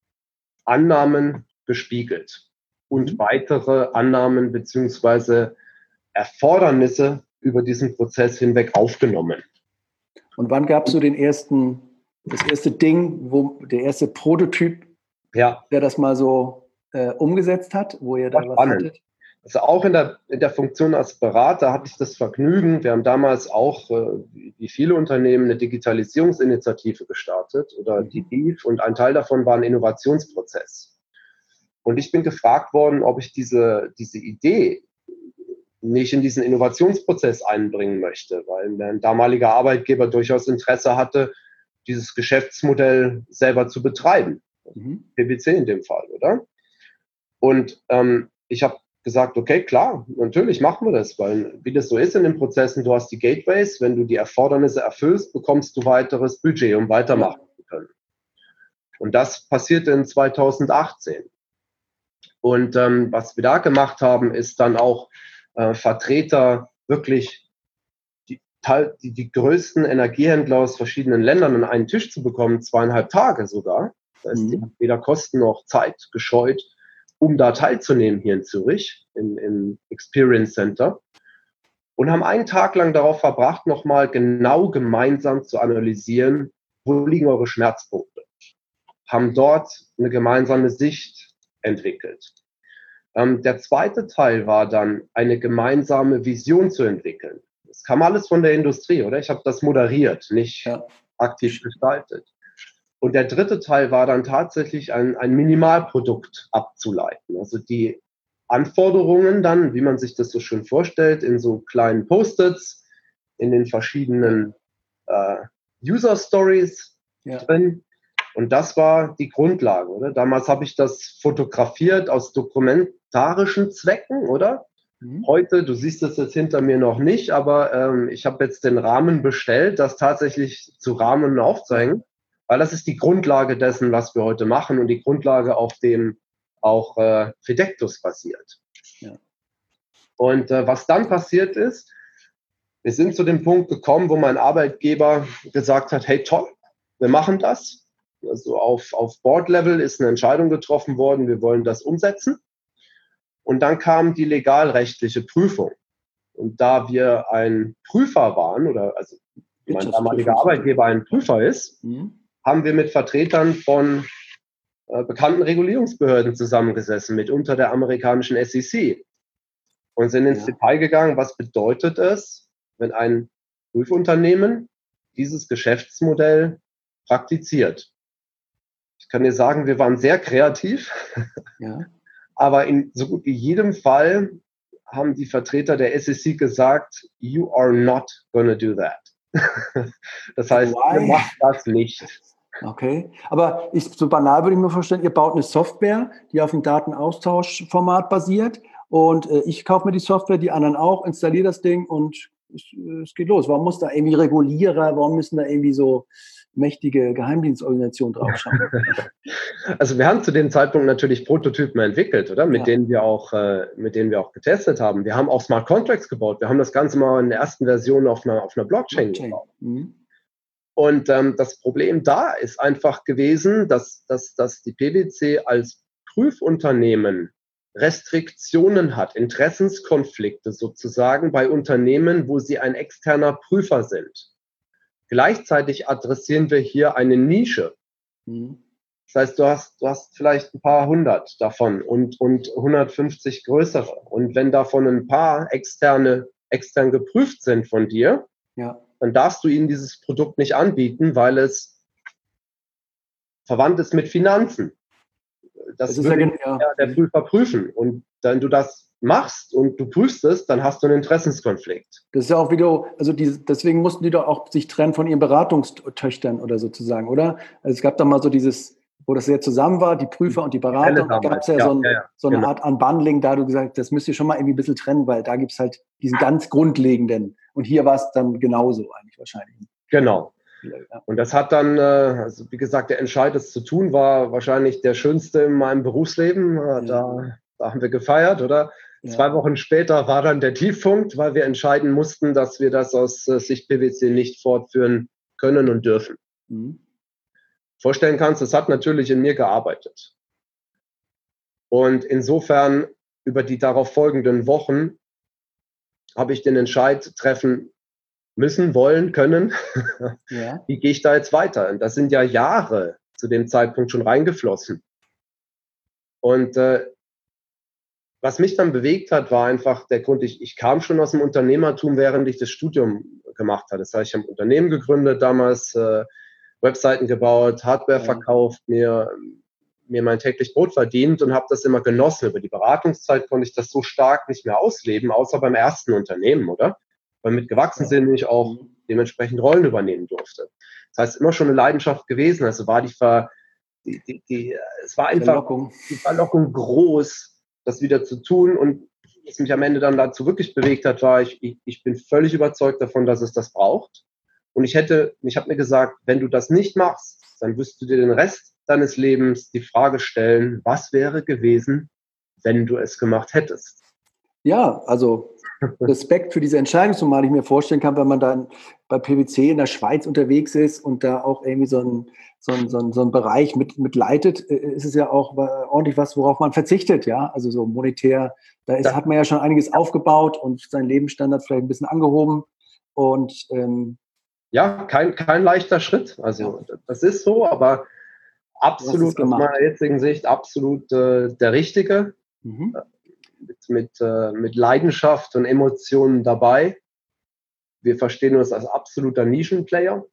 Annahmen gespiegelt und mhm. weitere Annahmen bzw. Erfordernisse über diesen Prozess hinweg aufgenommen. Und wann gab es so den ersten, das erste Ding, wo der erste Prototyp, ja. der das mal so Äh, umgesetzt hat, wo ihr da was hattet? Also auch in der, in der Funktion als Berater hatte ich das Vergnügen. Wir haben damals auch, äh, wie viele Unternehmen, eine Digitalisierungsinitiative gestartet oder die D I F und ein Teil davon war ein Innovationsprozess. Und ich bin gefragt worden, ob ich diese, diese Idee nicht in diesen Innovationsprozess einbringen möchte, weil mein damaliger Arbeitgeber durchaus Interesse hatte, dieses Geschäftsmodell selber zu betreiben. Mhm. P W C in dem Fall, oder? Und ähm, ich habe gesagt, okay, klar, natürlich machen wir das, weil wie das so ist in den Prozessen, du hast die Gateways, wenn du die Erfordernisse erfüllst, bekommst du weiteres Budget, um weitermachen zu können. Und das passierte in zweitausendachtzehn. Und ähm, was wir da gemacht haben, ist dann auch äh, Vertreter wirklich die, die, die größten Energiehändler aus verschiedenen Ländern an einen Tisch zu bekommen, zweieinhalb Tage sogar. Das heißt, mhm. die haben weder Kosten noch Zeit gescheut, um da teilzunehmen hier in Zürich, im, im Experience Center. Und haben einen Tag lang darauf verbracht, nochmal genau gemeinsam zu analysieren, wo liegen eure Schmerzpunkte. Haben dort eine gemeinsame Sicht entwickelt. Ähm, der zweite Teil war dann, eine gemeinsame Vision zu entwickeln. Das kam alles von der Industrie, oder? Ich habe das moderiert, nicht ja. aktiv gestaltet. Und der dritte Teil war dann tatsächlich ein, ein Minimalprodukt abzuleiten. Also die Anforderungen dann, wie man sich das so schön vorstellt, in so kleinen Post-its, in den verschiedenen äh, User-Stories ja. drin. Und das war die Grundlage, oder? Damals habe ich das fotografiert aus dokumentarischen Zwecken, oder? Mhm. Heute, du siehst es jetzt hinter mir noch nicht, aber ähm, ich habe jetzt den Rahmen bestellt, das tatsächlich zu rahmen und aufzeigen, weil das ist die Grundlage dessen, was wir heute machen und die Grundlage, auf dem auch äh, Fidectus basiert. Ja. Und äh, was dann passiert ist, wir sind zu dem Punkt gekommen, wo mein Arbeitgeber gesagt hat, hey toll, wir machen das. Also auf, auf Board-Level ist eine Entscheidung getroffen worden, wir wollen das umsetzen. Und dann kam die legalrechtliche Prüfung. Und da wir ein Prüfer waren, oder also mein damaliger Arbeitgeber ein Prüfer ist, mhm. haben wir mit Vertretern von äh, bekannten Regulierungsbehörden zusammengesessen, mitunter der amerikanischen S E C. Und sind ins ja. Detail gegangen, was bedeutet es, wenn ein Prüfunternehmen dieses Geschäftsmodell praktiziert. Ich kann dir sagen, wir waren sehr kreativ, ja. aber in so gut wie jedem Fall haben die Vertreter der S E C gesagt, you are not gonna do that. Das heißt, Why? ihr macht das nicht. Okay, aber ich, so banal würde ich mir vorstellen, ihr baut eine Software, die auf dem Datenaustauschformat basiert und äh, ich kaufe mir die Software, die anderen auch, installiere das Ding und es, es geht los. Warum muss da irgendwie Regulierer, warum müssen da irgendwie so mächtige Geheimdienstorganisationen draufschauen? Also wir haben zu dem Zeitpunkt natürlich Prototypen entwickelt, oder? Mit ja. denen wir auch, äh, mit denen wir auch getestet haben. Wir haben auch Smart Contracts gebaut. Wir haben das Ganze mal in der ersten Version auf einer, auf einer Blockchain, Blockchain. gebaut. Mhm. Und ähm, das Problem da ist einfach gewesen, dass, dass, dass die PwC als Prüfunternehmen Restriktionen hat, Interessenskonflikte sozusagen bei Unternehmen, wo sie ein externer Prüfer sind. Gleichzeitig adressieren wir hier eine Nische. Mhm. Das heißt, du hast, du hast vielleicht ein paar hundert davon und, und hundertfünfzig größere. Und wenn davon ein paar externe, extern geprüft sind von dir, ja. dann darfst du ihnen dieses Produkt nicht anbieten, weil es verwandt ist mit Finanzen. Das, das würde ja, ja. der Prüfer prüfen. Und wenn du das machst und du prüfst es, dann hast du einen Interessenskonflikt. Das ist ja auch wieder, also die, deswegen mussten die doch auch sich trennen von ihren Beratungstöchtern oder sozusagen, oder? Also es gab da mal so dieses, wo das sehr zusammen war, die Prüfer und die Berater, und da gab es ja, ja, so, ein, ja, ja so eine genau. Art Unbundling, da du gesagt, das müsst ihr schon mal irgendwie ein bisschen trennen, weil da gibt es halt diesen ganz grundlegenden. Und hier war es dann genauso eigentlich wahrscheinlich. Genau. Und das hat dann, also wie gesagt, der Entscheid, das zu tun, war wahrscheinlich der schönste in meinem Berufsleben. Da, ja. da haben wir gefeiert, oder? Ja. Zwei Wochen später war dann der Tiefpunkt, weil wir entscheiden mussten, dass wir das aus Sicht PwC nicht fortführen können und dürfen. Mhm. Vorstellen kannst, es hat natürlich in mir gearbeitet. Und insofern über die darauf folgenden Wochen habe ich den Entscheid treffen müssen, wollen, können. Ja. Wie gehe ich da jetzt weiter? Und das sind ja Jahre zu dem Zeitpunkt schon reingeflossen. Und äh, was mich dann bewegt hat, war einfach der Grund, ich, ich kam schon aus dem Unternehmertum, während ich das Studium gemacht habe. Das heißt, ich habe ein Unternehmen gegründet damals, äh, Webseiten gebaut, Hardware ja. verkauft, mir, mir mein täglich Brot verdient und habe das immer genossen. Über die Beratungszeit konnte ich das so stark nicht mehr ausleben, außer beim ersten Unternehmen, oder? Weil mit gewachsen sind, ich auch dementsprechend Rollen übernehmen durfte. Das heißt, immer schon eine Leidenschaft gewesen. Also war die, Ver, die, die, die es war einfach Verlockung. die Verlockung groß, das wieder zu tun. Und was mich am Ende dann dazu wirklich bewegt hat, war, ich, ich, ich bin völlig überzeugt davon, dass es das braucht. Und ich hätte, ich habe mir gesagt, wenn du das nicht machst, dann wirst du dir den Rest deines Lebens die Frage stellen, was wäre gewesen, wenn du es gemacht hättest? Ja, also Respekt für diese Entscheidung, zumal ich mir vorstellen kann, wenn man dann bei PwC in der Schweiz unterwegs ist und da auch irgendwie so ein, so ein, so ein, so ein Bereich mit, mit leitet, ist es ja auch ordentlich was, worauf man verzichtet, ja, also so monetär, da ist, ja. hat man ja schon einiges aufgebaut und seinen Lebensstandard vielleicht ein bisschen angehoben und ähm, ja, kein, kein leichter Schritt, also ja. das ist so, aber absolut aus meiner jetzigen Sicht absolut äh, der richtige. Mhm. Mit, mit, äh, mit Leidenschaft und Emotionen dabei. Wir verstehen uns als absoluter Nischenplayer.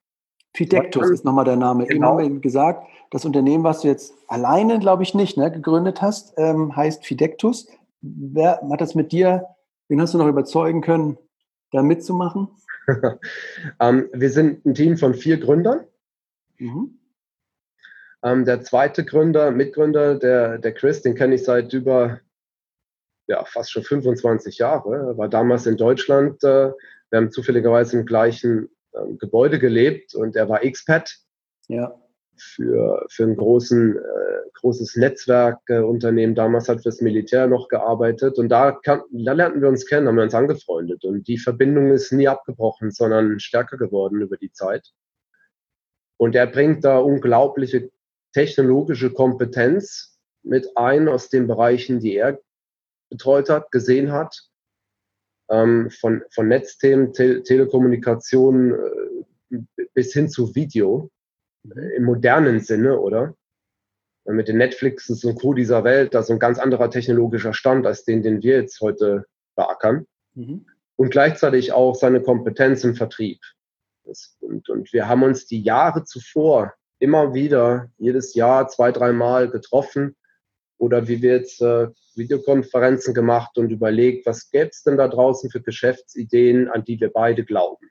Fidectus ist nochmal der Name. Eben Genau. haben wir eben gesagt, das Unternehmen, was du jetzt alleine, glaube ich, nicht ne, gegründet hast, ähm, heißt Fidectus. Wer hat das mit dir, wen hast du noch überzeugen können, da mitzumachen? ähm, wir sind ein Team von vier Gründern. Mhm. Ähm, der zweite Gründer, Mitgründer, der, der Chris, den kenne ich seit über ja, fast schon fünfundzwanzig Jahre. Er war damals in Deutschland. Äh, wir haben zufälligerweise im gleichen äh, Gebäude gelebt und er war Expat. Ja. Für, für ein großen, äh, großes Netzwerkunternehmen. Äh, Damals hat fürs Militär noch gearbeitet. Und da, kann, da lernten wir uns kennen, haben wir uns angefreundet. Und die Verbindung ist nie abgebrochen, sondern stärker geworden über die Zeit. Und er bringt da unglaubliche technologische Kompetenz mit ein aus den Bereichen, die er betreut hat, gesehen hat. Ähm, von, von Netzthemen, Te- Telekommunikation äh, bis hin zu Video. Im modernen Sinne, oder? Mit den Netflixes und Co. dieser Welt, da ist so ein ganz anderer technologischer Stand als den, den wir jetzt heute beackern. Mhm. Und gleichzeitig auch seine Kompetenz im Vertrieb. Das, und, und wir haben uns die Jahre zuvor immer wieder, jedes Jahr zwei, dreimal getroffen oder wie wir jetzt äh, Videokonferenzen gemacht und überlegt, was gäbe es denn da draußen für Geschäftsideen, an die wir beide glauben.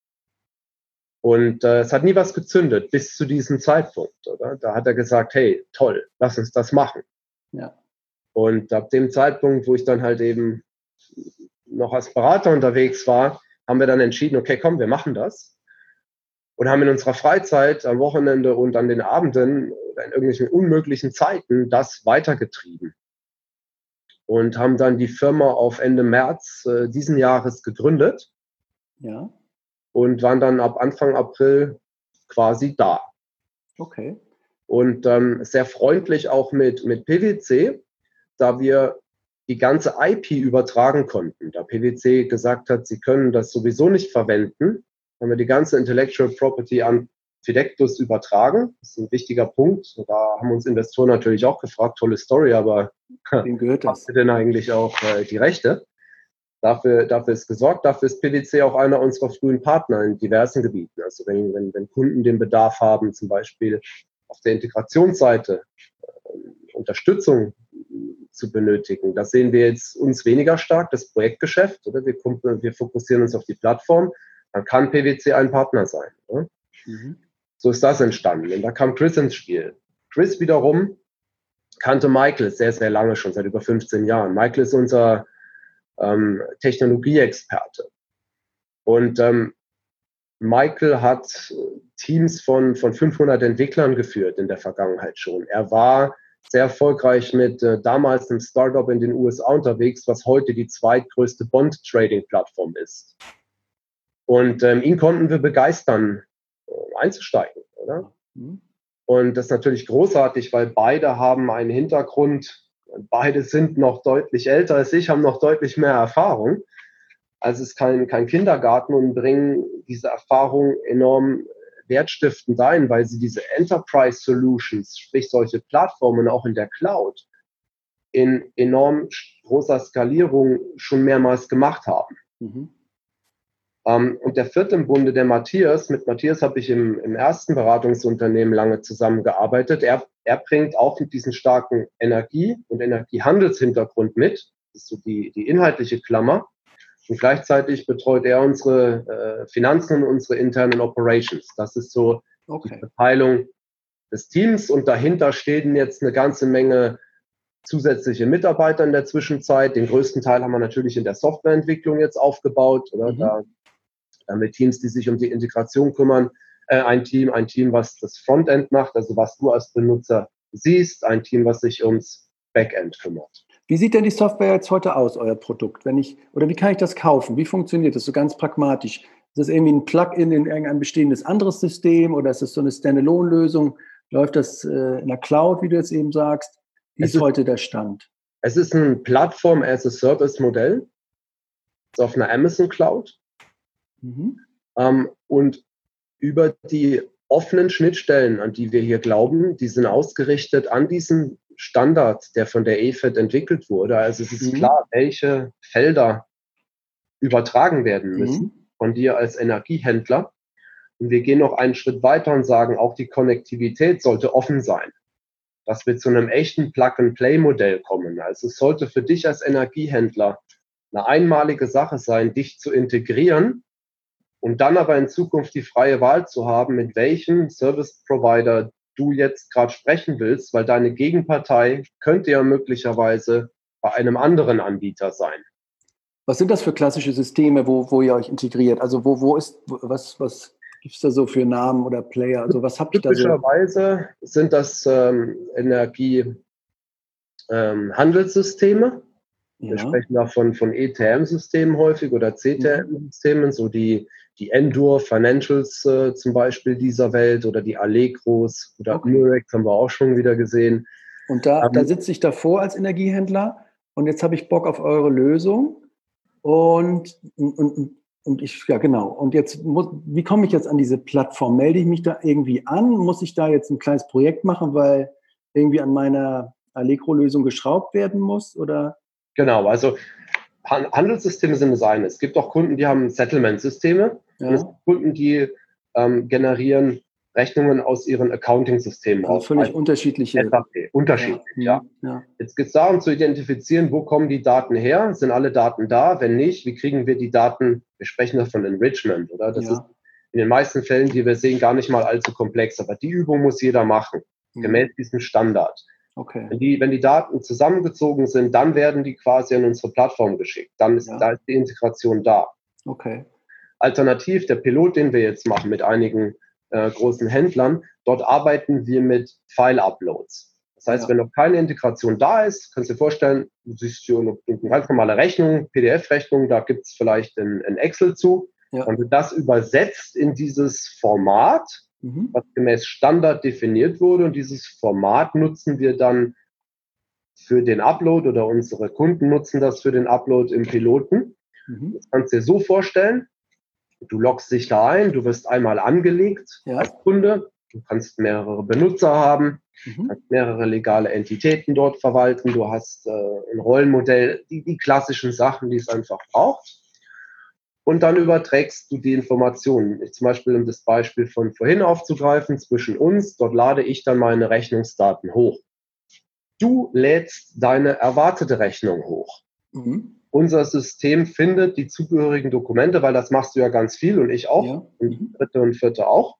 Und äh, es hat nie was gezündet bis zu diesem Zeitpunkt, oder? Da hat er gesagt, hey, toll, lass uns das machen. Ja. Und ab dem Zeitpunkt, wo ich dann halt eben noch als Berater unterwegs war, haben wir dann entschieden, okay, komm, wir machen das. Und haben in unserer Freizeit, am Wochenende und an den Abenden oder in irgendwelchen unmöglichen Zeiten das weitergetrieben. Und haben dann die Firma auf Ende März äh, diesen Jahres gegründet. Ja. Und waren dann ab Anfang April quasi da. Okay. Und ähm, sehr freundlich auch mit, mit P W C, da wir die ganze I P übertragen konnten. Da P W C gesagt hat, sie können das sowieso nicht verwenden, haben wir die ganze Intellectual Property an Fidectus übertragen. Das ist ein wichtiger Punkt. Da haben uns Investoren natürlich auch gefragt, tolle Story, aber wem gehört das? habt ihr denn eigentlich auch äh, die Rechte? Dafür, dafür ist gesorgt, dafür ist P W C auch einer unserer frühen Partner in diversen Gebieten. Also wenn, wenn, wenn Kunden den Bedarf haben, zum Beispiel auf der Integrationsseite äh, Unterstützung zu benötigen, das sehen wir jetzt uns weniger stark, das Projektgeschäft, oder? Wir, wir fokussieren uns auf die Plattform, dann kann P W C ein Partner sein. Oder? Mhm. So ist das entstanden. Und da kam Chris ins Spiel. Chris wiederum kannte Michael sehr, sehr lange schon, seit über fünfzehn Jahren. Michael ist unser Ähm, Technologieexperte. Und ähm, Michael hat Teams von, von fünfhundert Entwicklern geführt in der Vergangenheit schon. Er war sehr erfolgreich mit äh, damals einem Startup in den U S A unterwegs, was heute die zweitgrößte Bond-Trading-Plattform ist. Und ähm, ihn konnten wir begeistern, äh, einzusteigen, oder? Mhm. Und das ist natürlich großartig, weil beide haben einen Hintergrund. Beide sind noch deutlich älter als ich, haben noch deutlich mehr Erfahrung. Also es ist kein, kein Kindergarten und bringen diese Erfahrung enorm wertstiftend ein, weil sie diese Enterprise Solutions, sprich solche Plattformen auch in der Cloud, in enorm großer Skalierung schon mehrmals gemacht haben. Mhm. Um, und der vierte im Bunde, der Matthias, mit Matthias habe ich im, im ersten Beratungsunternehmen lange zusammengearbeitet. Er, er bringt auch mit diesem starken Energie- und Energiehandelshintergrund mit. Das ist so die, die inhaltliche Klammer. Und gleichzeitig betreut er unsere äh, Finanzen und unsere internen Operations. Das ist so okay. Die Verteilung des Teams. Und dahinter stehen jetzt eine ganze Menge zusätzliche Mitarbeiter in der Zwischenzeit. Den größten Teil haben wir natürlich in der Softwareentwicklung jetzt aufgebaut. Oder? Mhm. Da Dann mit Teams, die sich um die Integration kümmern. Äh, ein Team, ein Team, was das Frontend macht, also was du als Benutzer siehst. Ein Team, was sich ums Backend kümmert. Wie sieht denn die Software jetzt heute aus, euer Produkt? Wenn ich, oder wie kann ich das kaufen? Wie funktioniert das so ganz pragmatisch? Ist das irgendwie ein Plugin in irgendein bestehendes anderes System oder ist das so eine Standalone-Lösung? Läuft das äh, in der Cloud, wie du jetzt eben sagst? Wie ist, ist heute der Stand? Es ist ein Plattform-as-a-Service-Modell. Es ist auf einer Amazon Cloud. Mhm. Ähm, und über die offenen Schnittstellen, an die wir hier glauben, die sind ausgerichtet an diesen Standard, der von der E F E D entwickelt wurde. Also es ist mhm. klar, welche Felder übertragen werden müssen mhm. von dir als Energiehändler. Und wir gehen noch einen Schritt weiter und sagen, auch die Konnektivität sollte offen sein, dass wir zu einem echten Plug-and-Play-Modell kommen. Also es sollte für dich als Energiehändler eine einmalige Sache sein, dich zu integrieren und dann aber in Zukunft die freie Wahl zu haben, mit welchem Service-Provider du jetzt gerade sprechen willst, weil deine Gegenpartei könnte ja möglicherweise bei einem anderen Anbieter sein. Was sind das für klassische Systeme, wo, wo ihr euch integriert? Also wo, wo ist, was, was gibt es da so für Namen oder Player? Also was habt ihr da so? Typischerweise sind das ähm, Energiehandelssysteme. Ähm, ja. Wir sprechen davon von E T M-Systemen häufig oder C T M-Systemen, so die, die Endure Financials äh, zum Beispiel dieser Welt oder die Allegros oder okay. Murex haben wir auch schon wieder gesehen. Und da, ähm, da sitze ich davor als Energiehändler und jetzt habe ich Bock auf eure Lösung. Und, und, und ich, ja genau, und jetzt, muss, wie komme ich jetzt an diese Plattform? Melde ich mich da irgendwie an? Muss ich da jetzt ein kleines Projekt machen, weil irgendwie an meiner Allegro-Lösung geschraubt werden muss? Oder? Genau, also Handelssysteme sind das eine. Es gibt auch Kunden, die haben Settlement-Systeme. Ja. Und es gibt Kunden, die ähm, generieren Rechnungen aus ihren Accounting-Systemen also raus. Völlig also unterschiedliche. S A P, unterschiedlich, ja. ja. ja. Jetzt geht es darum zu identifizieren, wo kommen die Daten her? Sind alle Daten da? Wenn nicht, wie kriegen wir die Daten? Wir sprechen da von Enrichment, oder? Das ja. ist in den meisten Fällen, die wir sehen, gar nicht mal allzu komplex. Aber die Übung muss jeder machen, mhm. gemäß diesem Standard. Okay. Wenn die, wenn die Daten zusammengezogen sind, dann werden die quasi an unsere Plattform geschickt. Dann ist, ja. da ist die Integration da. Okay. Alternativ, der Pilot, den wir jetzt machen mit einigen äh, großen Händlern, dort arbeiten wir mit File-Uploads. Das heißt, ja. wenn noch keine Integration da ist, kannst du dir vorstellen, du siehst hier eine, eine ganz normale Rechnung, P D F-Rechnung, da gibt es vielleicht ein, ein Excel zu. Ja. Dann wird das übersetzt in dieses Format, mhm. was gemäß Standard definiert wurde. Und dieses Format nutzen wir dann für den Upload oder unsere Kunden nutzen das für den Upload im Piloten. Mhm. Das kannst du dir so vorstellen, du loggst dich da ein, du wirst einmal angelegt ja. als Kunde, du kannst mehrere Benutzer haben, mhm. kannst mehrere legale Entitäten dort verwalten, du hast äh, ein Rollenmodell, die, die klassischen Sachen, die es einfach braucht. Und dann überträgst du die Informationen. Ich, zum Beispiel, um das Beispiel von vorhin aufzugreifen, zwischen uns, dort lade ich dann meine Rechnungsdaten hoch. Du lädst deine erwartete Rechnung hoch. Mhm. Unser System findet die zugehörigen Dokumente, weil das machst du ja ganz viel und ich auch, ja. und dritte und vierte auch,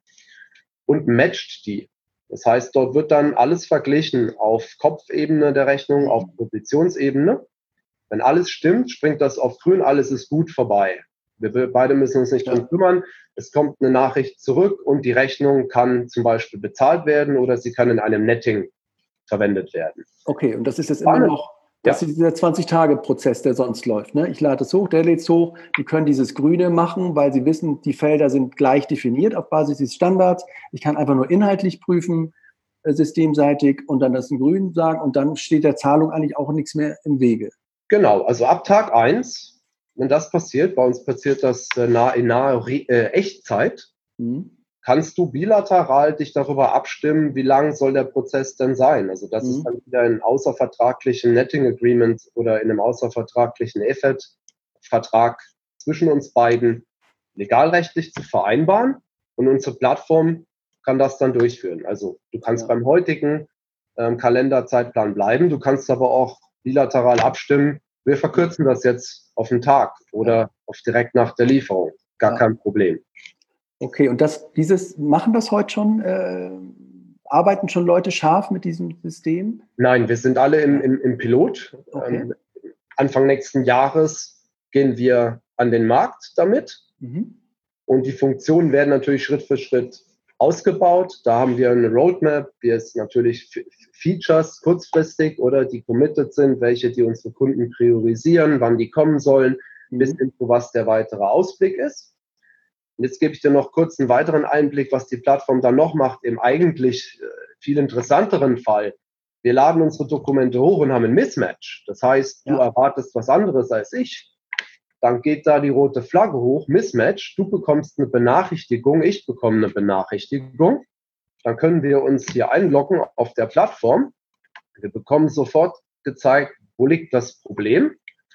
und matcht die. Das heißt, dort wird dann alles verglichen auf Kopfebene der Rechnung, auf Positionsebene. Wenn alles stimmt, springt das auf grün, alles ist gut vorbei. Wir beide müssen uns nicht ja. drum kümmern. Es kommt eine Nachricht zurück und die Rechnung kann zum Beispiel bezahlt werden oder sie kann in einem Netting verwendet werden. Okay, und das ist jetzt immer noch Das ja. ist dieser zwanzig-Tage-Prozess, der sonst läuft. Ne? Ich lade es hoch, der lädt es hoch. Die können dieses Grüne machen, weil sie wissen, die Felder sind gleich definiert auf Basis des Standards. Ich kann einfach nur inhaltlich prüfen, äh, systemseitig, und dann das in Grün sagen. Und dann steht der Zahlung eigentlich auch nichts mehr im Wege. Genau, also ab Tag eins, wenn das passiert, bei uns passiert das äh, nah, in naher äh, Echtzeit, mhm. kannst du bilateral dich darüber abstimmen, wie lang soll der Prozess denn sein. Also das mhm. ist dann wieder in einem außervertraglichen Netting Agreement oder in einem außervertraglichen E F E T-Vertrag zwischen uns beiden legalrechtlich zu vereinbaren, und unsere Plattform kann das dann durchführen. Also du kannst ja. beim heutigen ähm, Kalenderzeitplan bleiben, du kannst aber auch bilateral abstimmen, wir verkürzen das jetzt auf einen Tag oder ja. auf direkt nach der Lieferung. Gar ja. kein Problem. Okay, und das, dieses, machen das heute schon, äh, arbeiten schon Leute scharf mit diesem System? Nein, wir sind alle im, im, im Pilot. Okay. Ähm, Anfang nächsten Jahres gehen wir an den Markt damit. Mhm. Und die Funktionen werden natürlich Schritt für Schritt ausgebaut. Da haben wir eine Roadmap, wie es natürlich Features kurzfristig oder die committed sind, welche die unsere Kunden priorisieren, wann die kommen sollen, mhm. bis hin zu was der weitere Ausblick ist. Und jetzt gebe ich dir noch kurz einen weiteren Einblick, was die Plattform dann noch macht, im eigentlich äh, viel interessanteren Fall. Wir laden unsere Dokumente hoch und haben ein Mismatch. Das heißt, ja. du erwartest was anderes als ich. Dann geht da die rote Flagge hoch, Mismatch. Du bekommst eine Benachrichtigung, ich bekomme eine Benachrichtigung. Dann können wir uns hier einloggen auf der Plattform. Wir bekommen sofort gezeigt, wo liegt das Problem.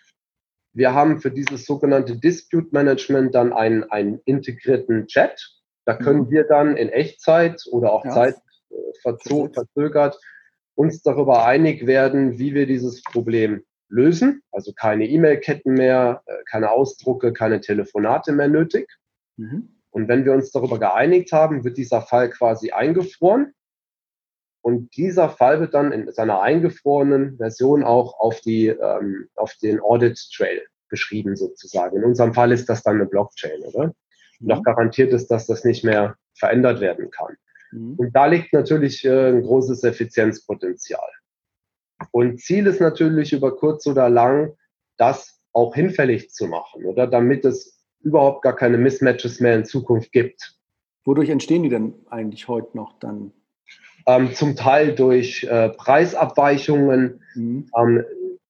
Wir haben für dieses sogenannte Dispute Management dann einen, einen integrierten Chat. Da können mhm. wir dann in Echtzeit oder auch ja. zeitverzögert uns darüber einig werden, wie wir dieses Problem lösen. Also keine E-Mail-Ketten mehr, keine Ausdrucke, keine Telefonate mehr nötig. Mhm. Und wenn wir uns darüber geeinigt haben, wird dieser Fall quasi eingefroren. Und dieser Fall wird dann in seiner eingefrorenen Version auch auf, die, ähm, auf den Audit-Trail geschrieben sozusagen. In unserem Fall ist das dann eine Blockchain, oder? Und auch garantiert ist, dass das nicht mehr verändert werden kann. Mhm. Und da liegt natürlich äh, ein großes Effizienzpotenzial. Und Ziel ist natürlich über kurz oder lang, das auch hinfällig zu machen, oder? Damit es überhaupt gar keine Mismatches mehr in Zukunft gibt. Wodurch entstehen die denn eigentlich heute noch dann? Ähm, zum Teil durch äh, Preisabweichungen. Mhm. Ähm,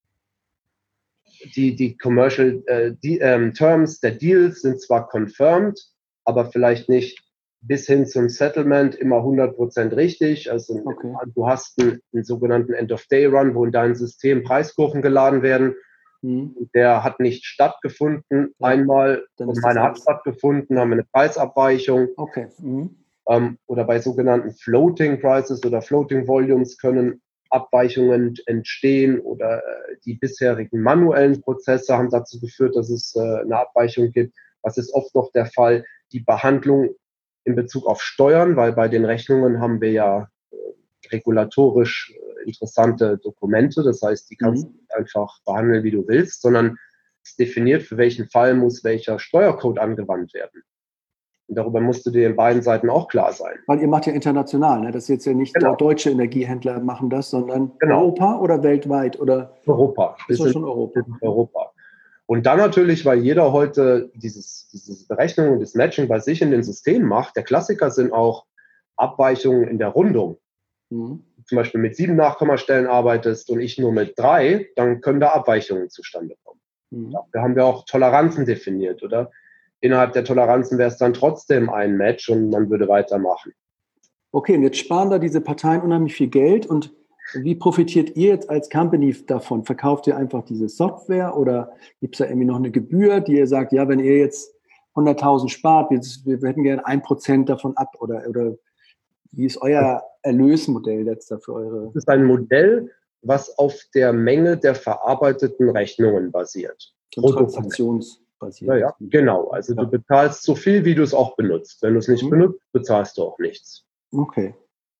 die, die Commercial äh, die, ähm, Terms der Deals sind zwar confirmed, aber vielleicht nicht bis hin zum Settlement immer hundert Prozent richtig. Also okay. Du hast einen, einen sogenannten End-of-Day-Run, wo in dein System Preiskurven geladen werden. Mhm. Der hat nicht stattgefunden. Ja. Einmal, und meine hat stattgefunden, haben wir eine Preisabweichung. Okay. Mhm. Ähm, oder bei sogenannten Floating Prices oder Floating Volumes können Abweichungen entstehen oder äh, die bisherigen manuellen Prozesse haben dazu geführt, dass es äh, eine Abweichung gibt. Was ist oft noch der Fall? Die Behandlung in Bezug auf Steuern, weil bei den Rechnungen haben wir ja äh, regulatorisch äh, interessante Dokumente. Das heißt, die kannst du mhm. nicht einfach behandeln, wie du willst, sondern es definiert, für welchen Fall muss welcher Steuercode angewandt werden. Und darüber musste dir in beiden Seiten auch klar sein. Weil ihr macht ja international, ne? Das ist jetzt ja nicht genau. Deutsche Energiehändler machen das, sondern genau. Europa oder weltweit? Oder Europa. Das ist schon Europa. Europa. Und dann natürlich, weil jeder heute dieses, diese Berechnung und das Matching bei sich in den Systemen macht, der Klassiker sind auch Abweichungen in der Rundung. Mhm. Zum Beispiel mit sieben Nachkommastellen arbeitest und ich nur mit drei, dann können da Abweichungen zustande kommen. Mhm. Da haben wir auch Toleranzen definiert, oder? Innerhalb der Toleranzen wäre es dann trotzdem ein Match und man würde weitermachen. Okay, und jetzt sparen da diese Parteien unheimlich viel Geld. Und wie profitiert ihr jetzt als Company davon? Verkauft ihr einfach diese Software oder gibt es da irgendwie noch eine Gebühr, die ihr sagt, ja, wenn ihr jetzt hunderttausend spart, wir, wir hätten gerne ein Prozent davon ab? Oder, oder wie ist euer Erlösmodell jetzt da für eure? Das ist ein Modell, was auf der Menge der verarbeiteten Rechnungen basiert. Transaktions Ja, ja, genau. Also ja. Du bezahlst so viel, wie du es auch benutzt. Wenn du es nicht mhm. benutzt, bezahlst du auch nichts. Okay.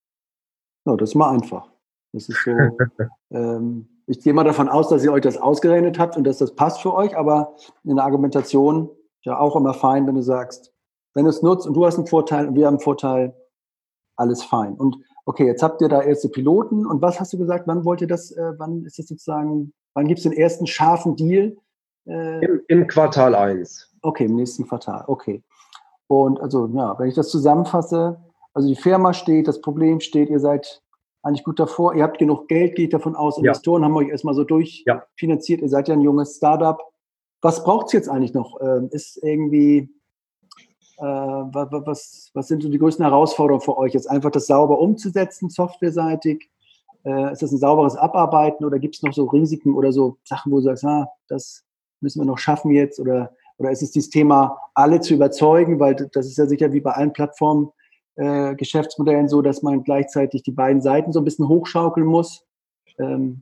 Ja, das ist mal einfach. Das ist so, ähm, ich gehe mal davon aus, dass ihr euch das ausgerechnet habt und dass das passt für euch, aber in der Argumentation ja auch immer fein, wenn du sagst, wenn du es nutzt und du hast einen Vorteil und wir haben einen Vorteil, alles fein. Und okay, jetzt habt ihr da erste Piloten und was hast du gesagt, wann wollt ihr das, äh, wann ist das sozusagen, wann gibt es den ersten scharfen Deal? Im, Im Quartal eins. Okay, im nächsten Quartal, okay. Und also, ja, wenn ich das zusammenfasse, also die Firma steht, das Problem steht, ihr seid eigentlich gut davor, ihr habt genug Geld, geht davon aus, Investoren ja. haben euch erstmal so durchfinanziert, ja. Ihr seid ja ein junges Startup. Was braucht es jetzt eigentlich noch? Ähm, ist irgendwie, äh, was, was sind so die größten Herausforderungen für euch? Jetzt einfach das sauber umzusetzen, softwareseitig? Äh, ist das ein sauberes Abarbeiten oder gibt es noch so Risiken oder so Sachen, wo du sagst, ah, das müssen wir noch schaffen jetzt? Oder, oder ist es dieses Thema, alle zu überzeugen? Weil das ist ja sicher wie bei allen Plattformen, äh, Geschäftsmodellen so, dass man gleichzeitig die beiden Seiten so ein bisschen hochschaukeln muss. Ähm.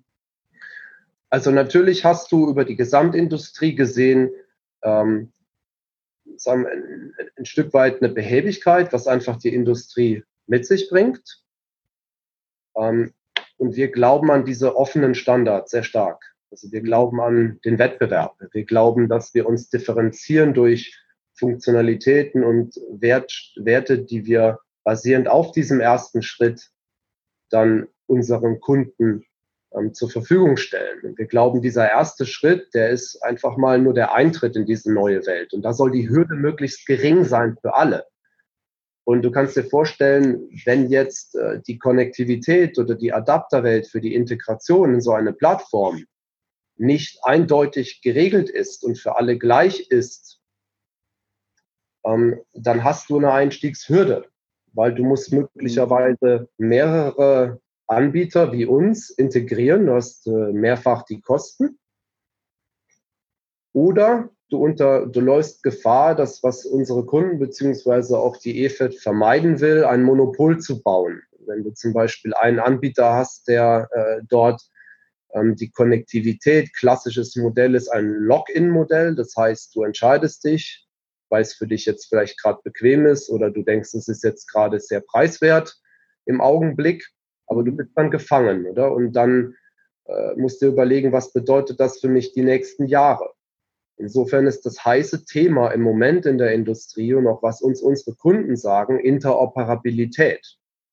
Also natürlich hast du über die Gesamtindustrie gesehen, ähm, sagen wir, ein, ein Stück weit eine Behäbigkeit, was einfach die Industrie mit sich bringt. Ähm, und wir glauben an diese offenen Standards sehr stark. Also wir glauben an den Wettbewerb. Wir glauben, dass wir uns differenzieren durch Funktionalitäten und Wert, Werte, die wir basierend auf diesem ersten Schritt dann unseren Kunden ähm, zur Verfügung stellen. Und wir glauben, dieser erste Schritt, der ist einfach mal nur der Eintritt in diese neue Welt. Und da soll die Hürde möglichst gering sein für alle. Und du kannst dir vorstellen, wenn jetzt äh, die Konnektivität oder die Adapterwelt für die Integration in so eine Plattform nicht eindeutig geregelt ist und für alle gleich ist, ähm, dann hast du eine Einstiegshürde, weil du musst möglicherweise mehrere Anbieter wie uns integrieren, du hast äh, mehrfach die Kosten. Oder du, unter, du läufst Gefahr, dass was unsere Kunden beziehungsweise auch die E F E D vermeiden will, ein Monopol zu bauen. Wenn du zum Beispiel einen Anbieter hast, der äh, dort ähm, die Konnektivität, klassisches Modell ist ein Login-Modell, das heißt, du entscheidest dich, weil es für dich jetzt vielleicht gerade bequem ist oder du denkst, es ist jetzt gerade sehr preiswert im Augenblick, aber du bist dann gefangen, oder? Und dann äh, musst du überlegen, was bedeutet das für mich die nächsten Jahre? Insofern ist das heiße Thema im Moment in der Industrie und auch was uns unsere Kunden sagen, Interoperabilität.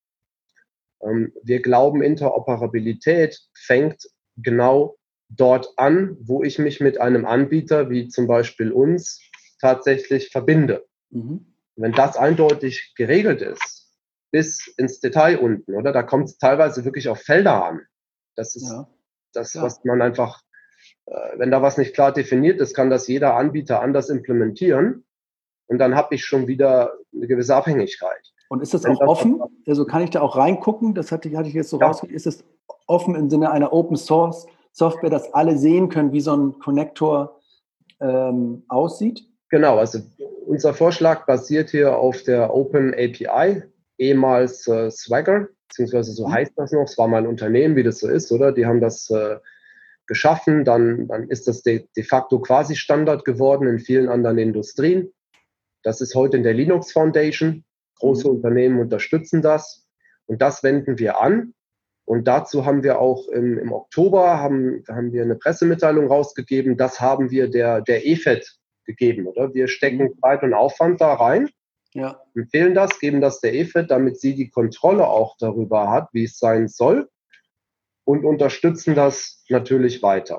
Ähm, wir glauben, Interoperabilität fängt genau dort an, wo ich mich mit einem Anbieter wie zum Beispiel uns tatsächlich verbinde. Mhm. Wenn das eindeutig geregelt ist, bis ins Detail unten, oder? Da kommt es teilweise wirklich auf Felder an. Das ist ja, das, was man einfach, äh, wenn da was nicht klar definiert ist, kann das jeder Anbieter anders implementieren. Und dann habe ich schon wieder eine gewisse Abhängigkeit. Und ist das auch das offen? Also kann ich da auch reingucken? Das hatte, hatte ich jetzt so ja. rausgekriegt. Ist es offen im Sinne einer Open Source Software, dass alle sehen können, wie so ein Connector ähm, aussieht? Genau, also unser Vorschlag basiert hier auf der Open A P I, ehemals äh, Swagger, beziehungsweise so heißt das noch. Es war mal ein Unternehmen, wie das so ist, oder? Die haben das äh, geschaffen, dann, dann ist das de, de facto quasi Standard geworden in vielen anderen Industrien. Das ist heute in der Linux Foundation. Große mhm. Unternehmen unterstützen das. Und das wenden wir an. Und dazu haben wir auch im, im Oktober haben, haben wir eine Pressemitteilung rausgegeben. Das haben wir der, der E F E D gegeben, oder? Wir stecken mhm. Zeit und Aufwand da rein, ja. empfehlen das, geben das der E F E D, damit sie die Kontrolle auch darüber hat, wie es sein soll, und unterstützen das natürlich weiter.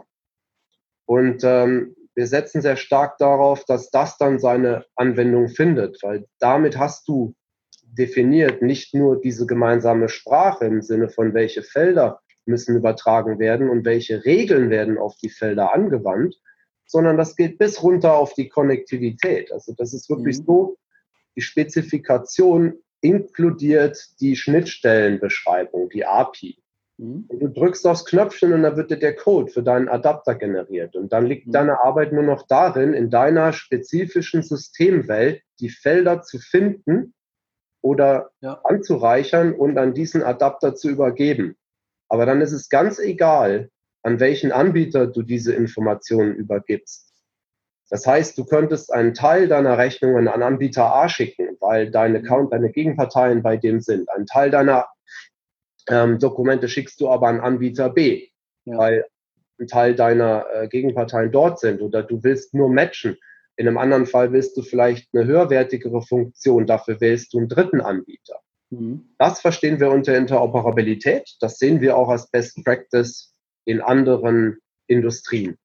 Und ähm, wir setzen sehr stark darauf, dass das dann seine Anwendung findet, weil damit hast du definiert nicht nur diese gemeinsame Sprache im Sinne von, welche Felder müssen übertragen werden und welche Regeln werden auf die Felder angewandt, sondern das geht bis runter auf die Konnektivität. Also das ist wirklich mhm. so, die Spezifikation inkludiert die Schnittstellenbeschreibung, die A P I. Mhm. Und du drückst aufs Knöpfchen und dann wird dir der Code für deinen Adapter generiert. Und dann liegt mhm. deine Arbeit nur noch darin, in deiner spezifischen Systemwelt die Felder zu finden oder ja. anzureichern und an diesen Adapter zu übergeben. Aber dann ist es ganz egal, an welchen Anbieter du diese Informationen übergibst. Das heißt, du könntest einen Teil deiner Rechnungen an Anbieter A schicken, weil deine Account, deine Gegenparteien bei dem sind. Einen Teil deiner ähm, Dokumente schickst du aber an Anbieter B, ja. weil ein Teil deiner äh, Gegenparteien dort sind. Oder du willst nur matchen. In einem anderen Fall willst du vielleicht eine höherwertigere Funktion, dafür wählst du einen dritten Anbieter. Mhm. Das verstehen wir unter Interoperabilität. Das sehen wir auch als Best Practice in anderen Industrien.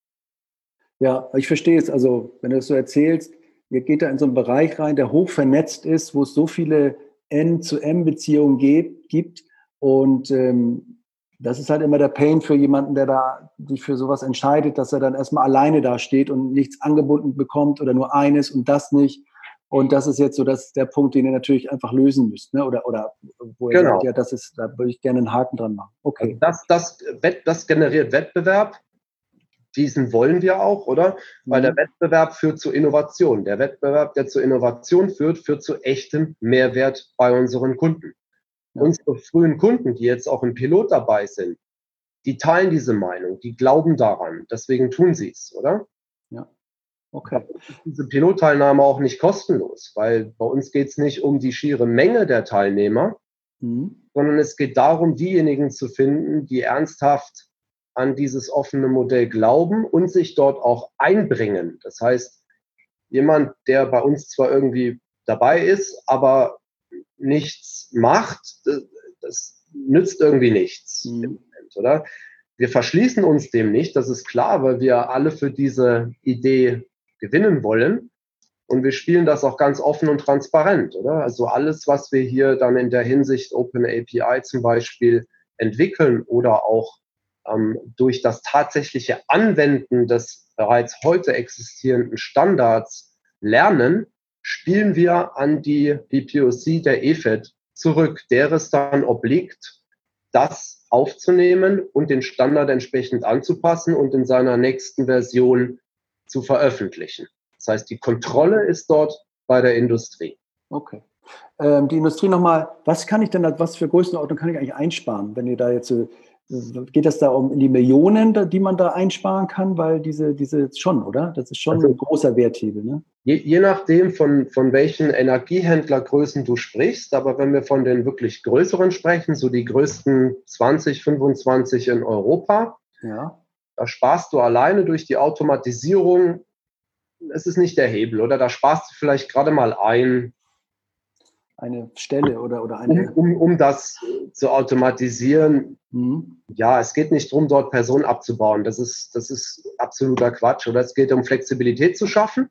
Ja, ich verstehe es. Also, wenn du es so erzählst, ihr geht da in so einen Bereich rein, der hoch vernetzt ist, wo es so viele N-zu-M-Beziehungen gibt. Und ähm, das ist halt immer der Pain für jemanden, der da sich für sowas entscheidet, dass er dann erstmal alleine da steht und nichts angebunden bekommt oder nur eines und das nicht. Und das ist jetzt so das, der Punkt, den ihr natürlich einfach lösen müsst, ne? Oder, oder wo ihr genau. sagt, ja, das ist, da würde ich gerne einen Haken dran machen. Okay. Also das, das, das generiert Wettbewerb. Diesen wollen wir auch, oder? Weil mhm. der Wettbewerb führt zu Innovation. Der Wettbewerb, der zu Innovation führt, führt zu echtem Mehrwert bei unseren Kunden. Ja. Unsere frühen Kunden, die jetzt auch im Pilot dabei sind, die teilen diese Meinung, die glauben daran. Deswegen tun sie es, oder? Ja. Okay. Diese Pilotteilnahme auch nicht kostenlos, weil bei uns geht es nicht um die schiere Menge der Teilnehmer, mhm. sondern es geht darum, diejenigen zu finden, die ernsthaft an dieses offene Modell glauben und sich dort auch einbringen. Das heißt, jemand, der bei uns zwar irgendwie dabei ist, aber nichts macht, das, das nützt irgendwie nichts mhm. im Moment, oder? Wir verschließen uns dem nicht, das ist klar, weil wir alle für diese Idee gewinnen wollen. Und wir spielen das auch ganz offen und transparent, oder? Also alles, was wir hier dann in der Hinsicht Open A P I zum Beispiel entwickeln oder auch ähm, durch das tatsächliche Anwenden des bereits heute existierenden Standards lernen, spielen wir an die die P O C der E F E D zurück, der es dann obliegt, das aufzunehmen und den Standard entsprechend anzupassen und in seiner nächsten Version zu veröffentlichen. Das heißt, die Kontrolle ist dort bei der Industrie. Okay. Ähm, die Industrie nochmal, was kann ich denn, was für Größenordnung kann ich eigentlich einsparen, wenn ihr da jetzt, äh, geht das da um in die Millionen, die man da einsparen kann, weil diese, diese schon, oder? Das ist schon also, ein großer Werthebel, ne? Je, je nachdem, von, von welchen Energiehändlergrößen du sprichst, aber wenn wir von den wirklich größeren sprechen, so die größten zwanzig, fünfundzwanzig in Europa, ja. Da sparst du alleine durch die Automatisierung, es ist nicht der Hebel, oder? Da sparst du vielleicht gerade mal ein, eine Stelle oder, oder eine... Um, um, um das zu automatisieren. Mhm. Ja, es geht nicht darum, dort Personen abzubauen. Das ist, das ist absoluter Quatsch. Oder es geht um Flexibilität zu schaffen.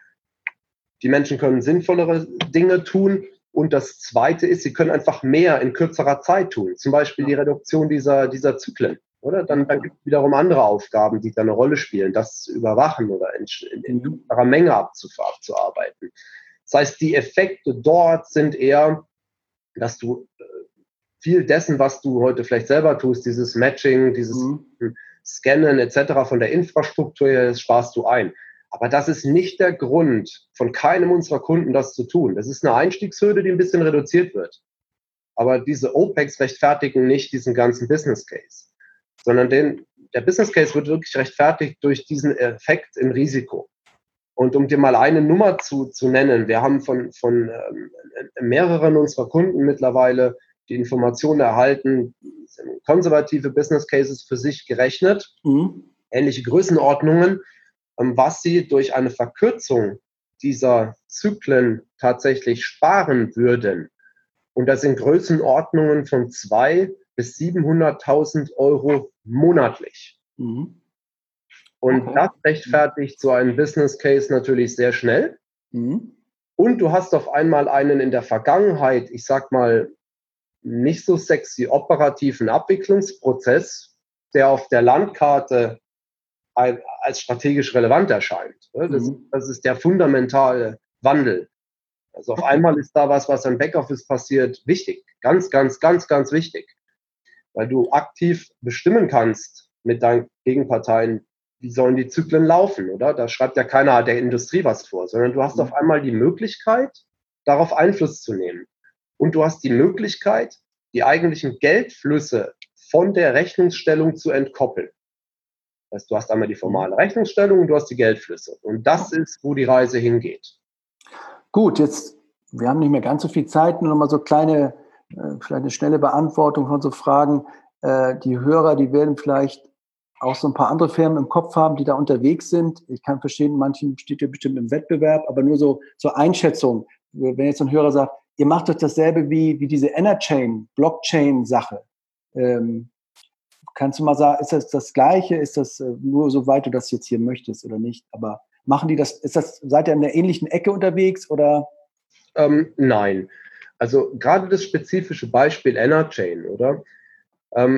Die Menschen können sinnvollere Dinge tun. Und das Zweite ist, sie können einfach mehr in kürzerer Zeit tun. Zum Beispiel die Reduktion dieser, dieser Zyklen. Oder? Dann, dann gibt es wiederum andere Aufgaben, die da eine Rolle spielen. Das zu überwachen oder in, in kürzerer Menge abzuarbeiten. Das heißt, die Effekte dort sind eher, dass du viel dessen, was du heute vielleicht selber tust, dieses Matching, dieses mhm. Scannen et cetera von der Infrastruktur her, das sparst du ein. Aber das ist nicht der Grund von keinem unserer Kunden, das zu tun. Das ist eine Einstiegshürde, die ein bisschen reduziert wird. Aber diese OPEX rechtfertigen nicht diesen ganzen Business Case, sondern den, der Business Case wird wirklich rechtfertigt durch diesen Effekt im Risiko. Und um dir mal eine Nummer zu, zu nennen, wir haben von, von ähm, mehreren unserer Kunden mittlerweile die Informationen erhalten, konservative Business Cases für sich gerechnet, mhm. ähnliche Größenordnungen, ähm, was sie durch eine Verkürzung dieser Zyklen tatsächlich sparen würden. Und das sind Größenordnungen von zweihunderttausend bis siebenhunderttausend Euro monatlich. Mhm. Und okay. Das rechtfertigt so einen Business Case natürlich sehr schnell. Mhm. Und du hast auf einmal einen in der Vergangenheit, ich sag mal, nicht so sexy operativen Abwicklungsprozess, der auf der Landkarte als strategisch relevant erscheint. Das, mhm. das ist der fundamentale Wandel. Also auf okay. einmal ist da was, was im Backoffice passiert, wichtig. Ganz, ganz, ganz, ganz wichtig. Weil du aktiv bestimmen kannst mit deinen Gegenparteien, wie sollen die Zyklen laufen, oder? Da schreibt ja keiner der Industrie was vor, sondern du hast auf einmal die Möglichkeit, darauf Einfluss zu nehmen. Und du hast die Möglichkeit, die eigentlichen Geldflüsse von der Rechnungsstellung zu entkoppeln. Das heißt, du hast einmal die formale Rechnungsstellung und du hast die Geldflüsse. Und das ist, wo die Reise hingeht. Gut, jetzt, wir haben nicht mehr ganz so viel Zeit, nur noch mal so kleine, vielleicht eine schnelle Beantwortung von so Fragen. Die Hörer, die werden vielleicht auch so ein paar andere Firmen im Kopf haben, die da unterwegs sind. Ich kann verstehen, manchen steht ja bestimmt im Wettbewerb, aber nur so zur Einschätzung. Wenn jetzt ein Hörer sagt, ihr macht doch dasselbe wie, wie diese Enerchain, Blockchain-Sache. Ähm, kannst du mal sagen, ist das das Gleiche? Ist das äh, nur soweit du das jetzt hier möchtest oder nicht? Aber machen die das, ist das, seid ihr in der ähnlichen Ecke unterwegs oder? Ähm, nein. Also gerade das spezifische Beispiel Enerchain, oder? Ähm,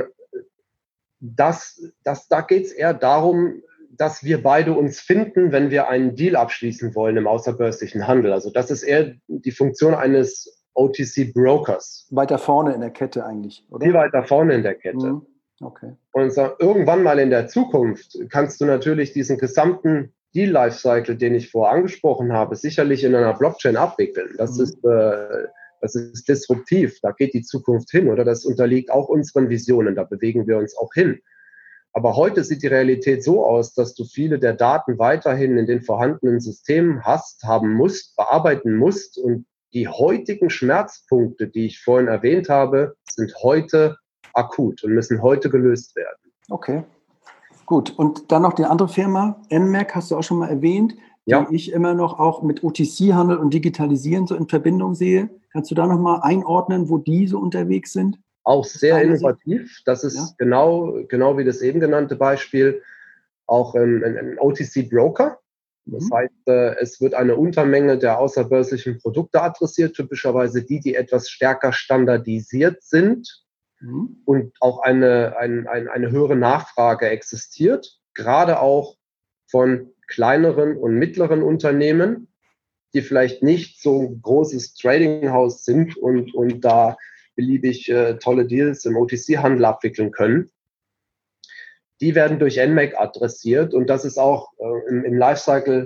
das, das, da geht es eher darum, dass wir beide uns finden, wenn wir einen Deal abschließen wollen im außerbörslichen Handel. Also das ist eher die Funktion eines O T C-Brokers. Weiter vorne in der Kette eigentlich, oder? Viel weiter vorne in der Kette. Mhm. Okay. Und so, irgendwann mal in der Zukunft kannst du natürlich diesen gesamten Deal-Lifecycle, den ich vorher angesprochen habe, sicherlich in einer Blockchain abwickeln. Das, mhm. ist, äh, das ist disruptiv. Da geht die Zukunft hin, oder? Das unterliegt auch unseren Visionen. Da bewegen wir uns auch hin. Aber heute sieht die Realität so aus, dass du viele der Daten weiterhin in den vorhandenen Systemen hast, haben musst, bearbeiten musst. Und die heutigen Schmerzpunkte, die ich vorhin erwähnt habe, sind heute akut und müssen heute gelöst werden. Okay, gut. Und dann noch die andere Firma, N M A C, hast du auch schon mal erwähnt, die ja. ich immer noch auch mit O T C-Handel und Digitalisieren so in Verbindung sehe. Kannst du da noch mal einordnen, wo die so unterwegs sind? Auch sehr innovativ. Das ist ja. genau, genau wie das eben genannte Beispiel auch ein, ein, ein O T C-Broker. Das mhm. heißt, äh, es wird eine Untermenge der außerbörslichen Produkte adressiert, typischerweise die, die etwas stärker standardisiert sind mhm. und auch eine, ein, ein, eine höhere Nachfrage existiert, gerade auch von kleineren und mittleren Unternehmen, die vielleicht nicht so ein großes Trading-Haus sind und, und da beliebig äh, tolle Deals im O T C-Handel abwickeln können. Die werden durch N M A C adressiert und das ist auch äh, im, im Lifecycle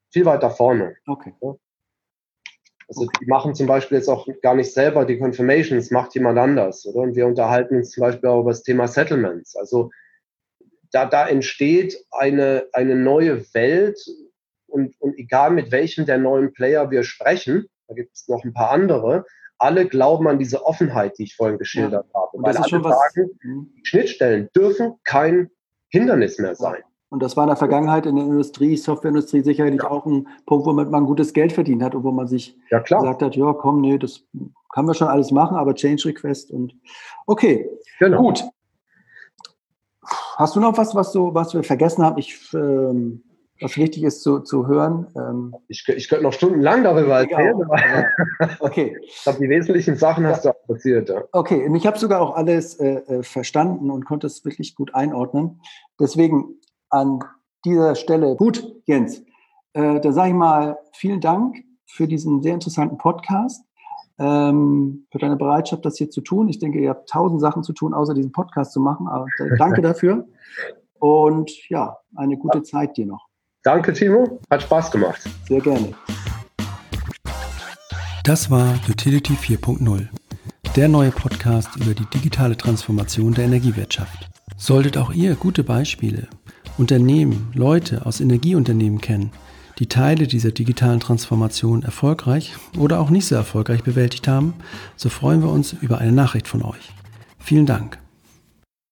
viel weiter vorne. Okay. Also die machen zum Beispiel jetzt auch gar nicht selber die Confirmations, macht jemand anders, oder? Und wir unterhalten uns zum Beispiel auch über das Thema Settlements. Also da, da entsteht eine, eine neue Welt und, und egal mit welchem der neuen Player wir sprechen, da gibt es noch ein paar andere, alle glauben an diese Offenheit, die ich vorhin geschildert ja. habe. Und das weil ist schon alle was, sagen, die Schnittstellen dürfen kein Hindernis mehr sein. Und das war in der Vergangenheit in der Industrie, Softwareindustrie sicherlich ja. auch ein Punkt, womit man gutes Geld verdient hat und wo man sich ja, gesagt hat, ja komm, nee, das kann man schon alles machen, aber Change Request und okay, genau. Gut. Hast du noch was, was, du, was wir vergessen haben, ich, ähm, was wichtig ist zu, zu hören? Ähm, ich, ich könnte noch stundenlang darüber erzählen. Okay. Ich glaube, die wesentlichen Sachen hast ja. du erzählt. Ja. Okay, und ich habe sogar auch alles äh, verstanden und konnte es wirklich gut einordnen. Deswegen an dieser Stelle, gut, Jens, äh, da sage ich mal vielen Dank für diesen sehr interessanten Podcast, ähm, für deine Bereitschaft, das hier zu tun. Ich denke, ihr habt tausend Sachen zu tun, außer diesen Podcast zu machen, aber äh, danke dafür und ja, eine gute ja. Zeit dir noch. Danke, Timo, hat Spaß gemacht. Sehr gerne. Das war Utility vier Punkt null, der neue Podcast über die digitale Transformation der Energiewirtschaft. Solltet auch ihr gute Beispiele, Unternehmen, Leute aus Energieunternehmen kennen, die Teile dieser digitalen Transformation erfolgreich oder auch nicht so erfolgreich bewältigt haben, so freuen wir uns über eine Nachricht von euch. Vielen Dank.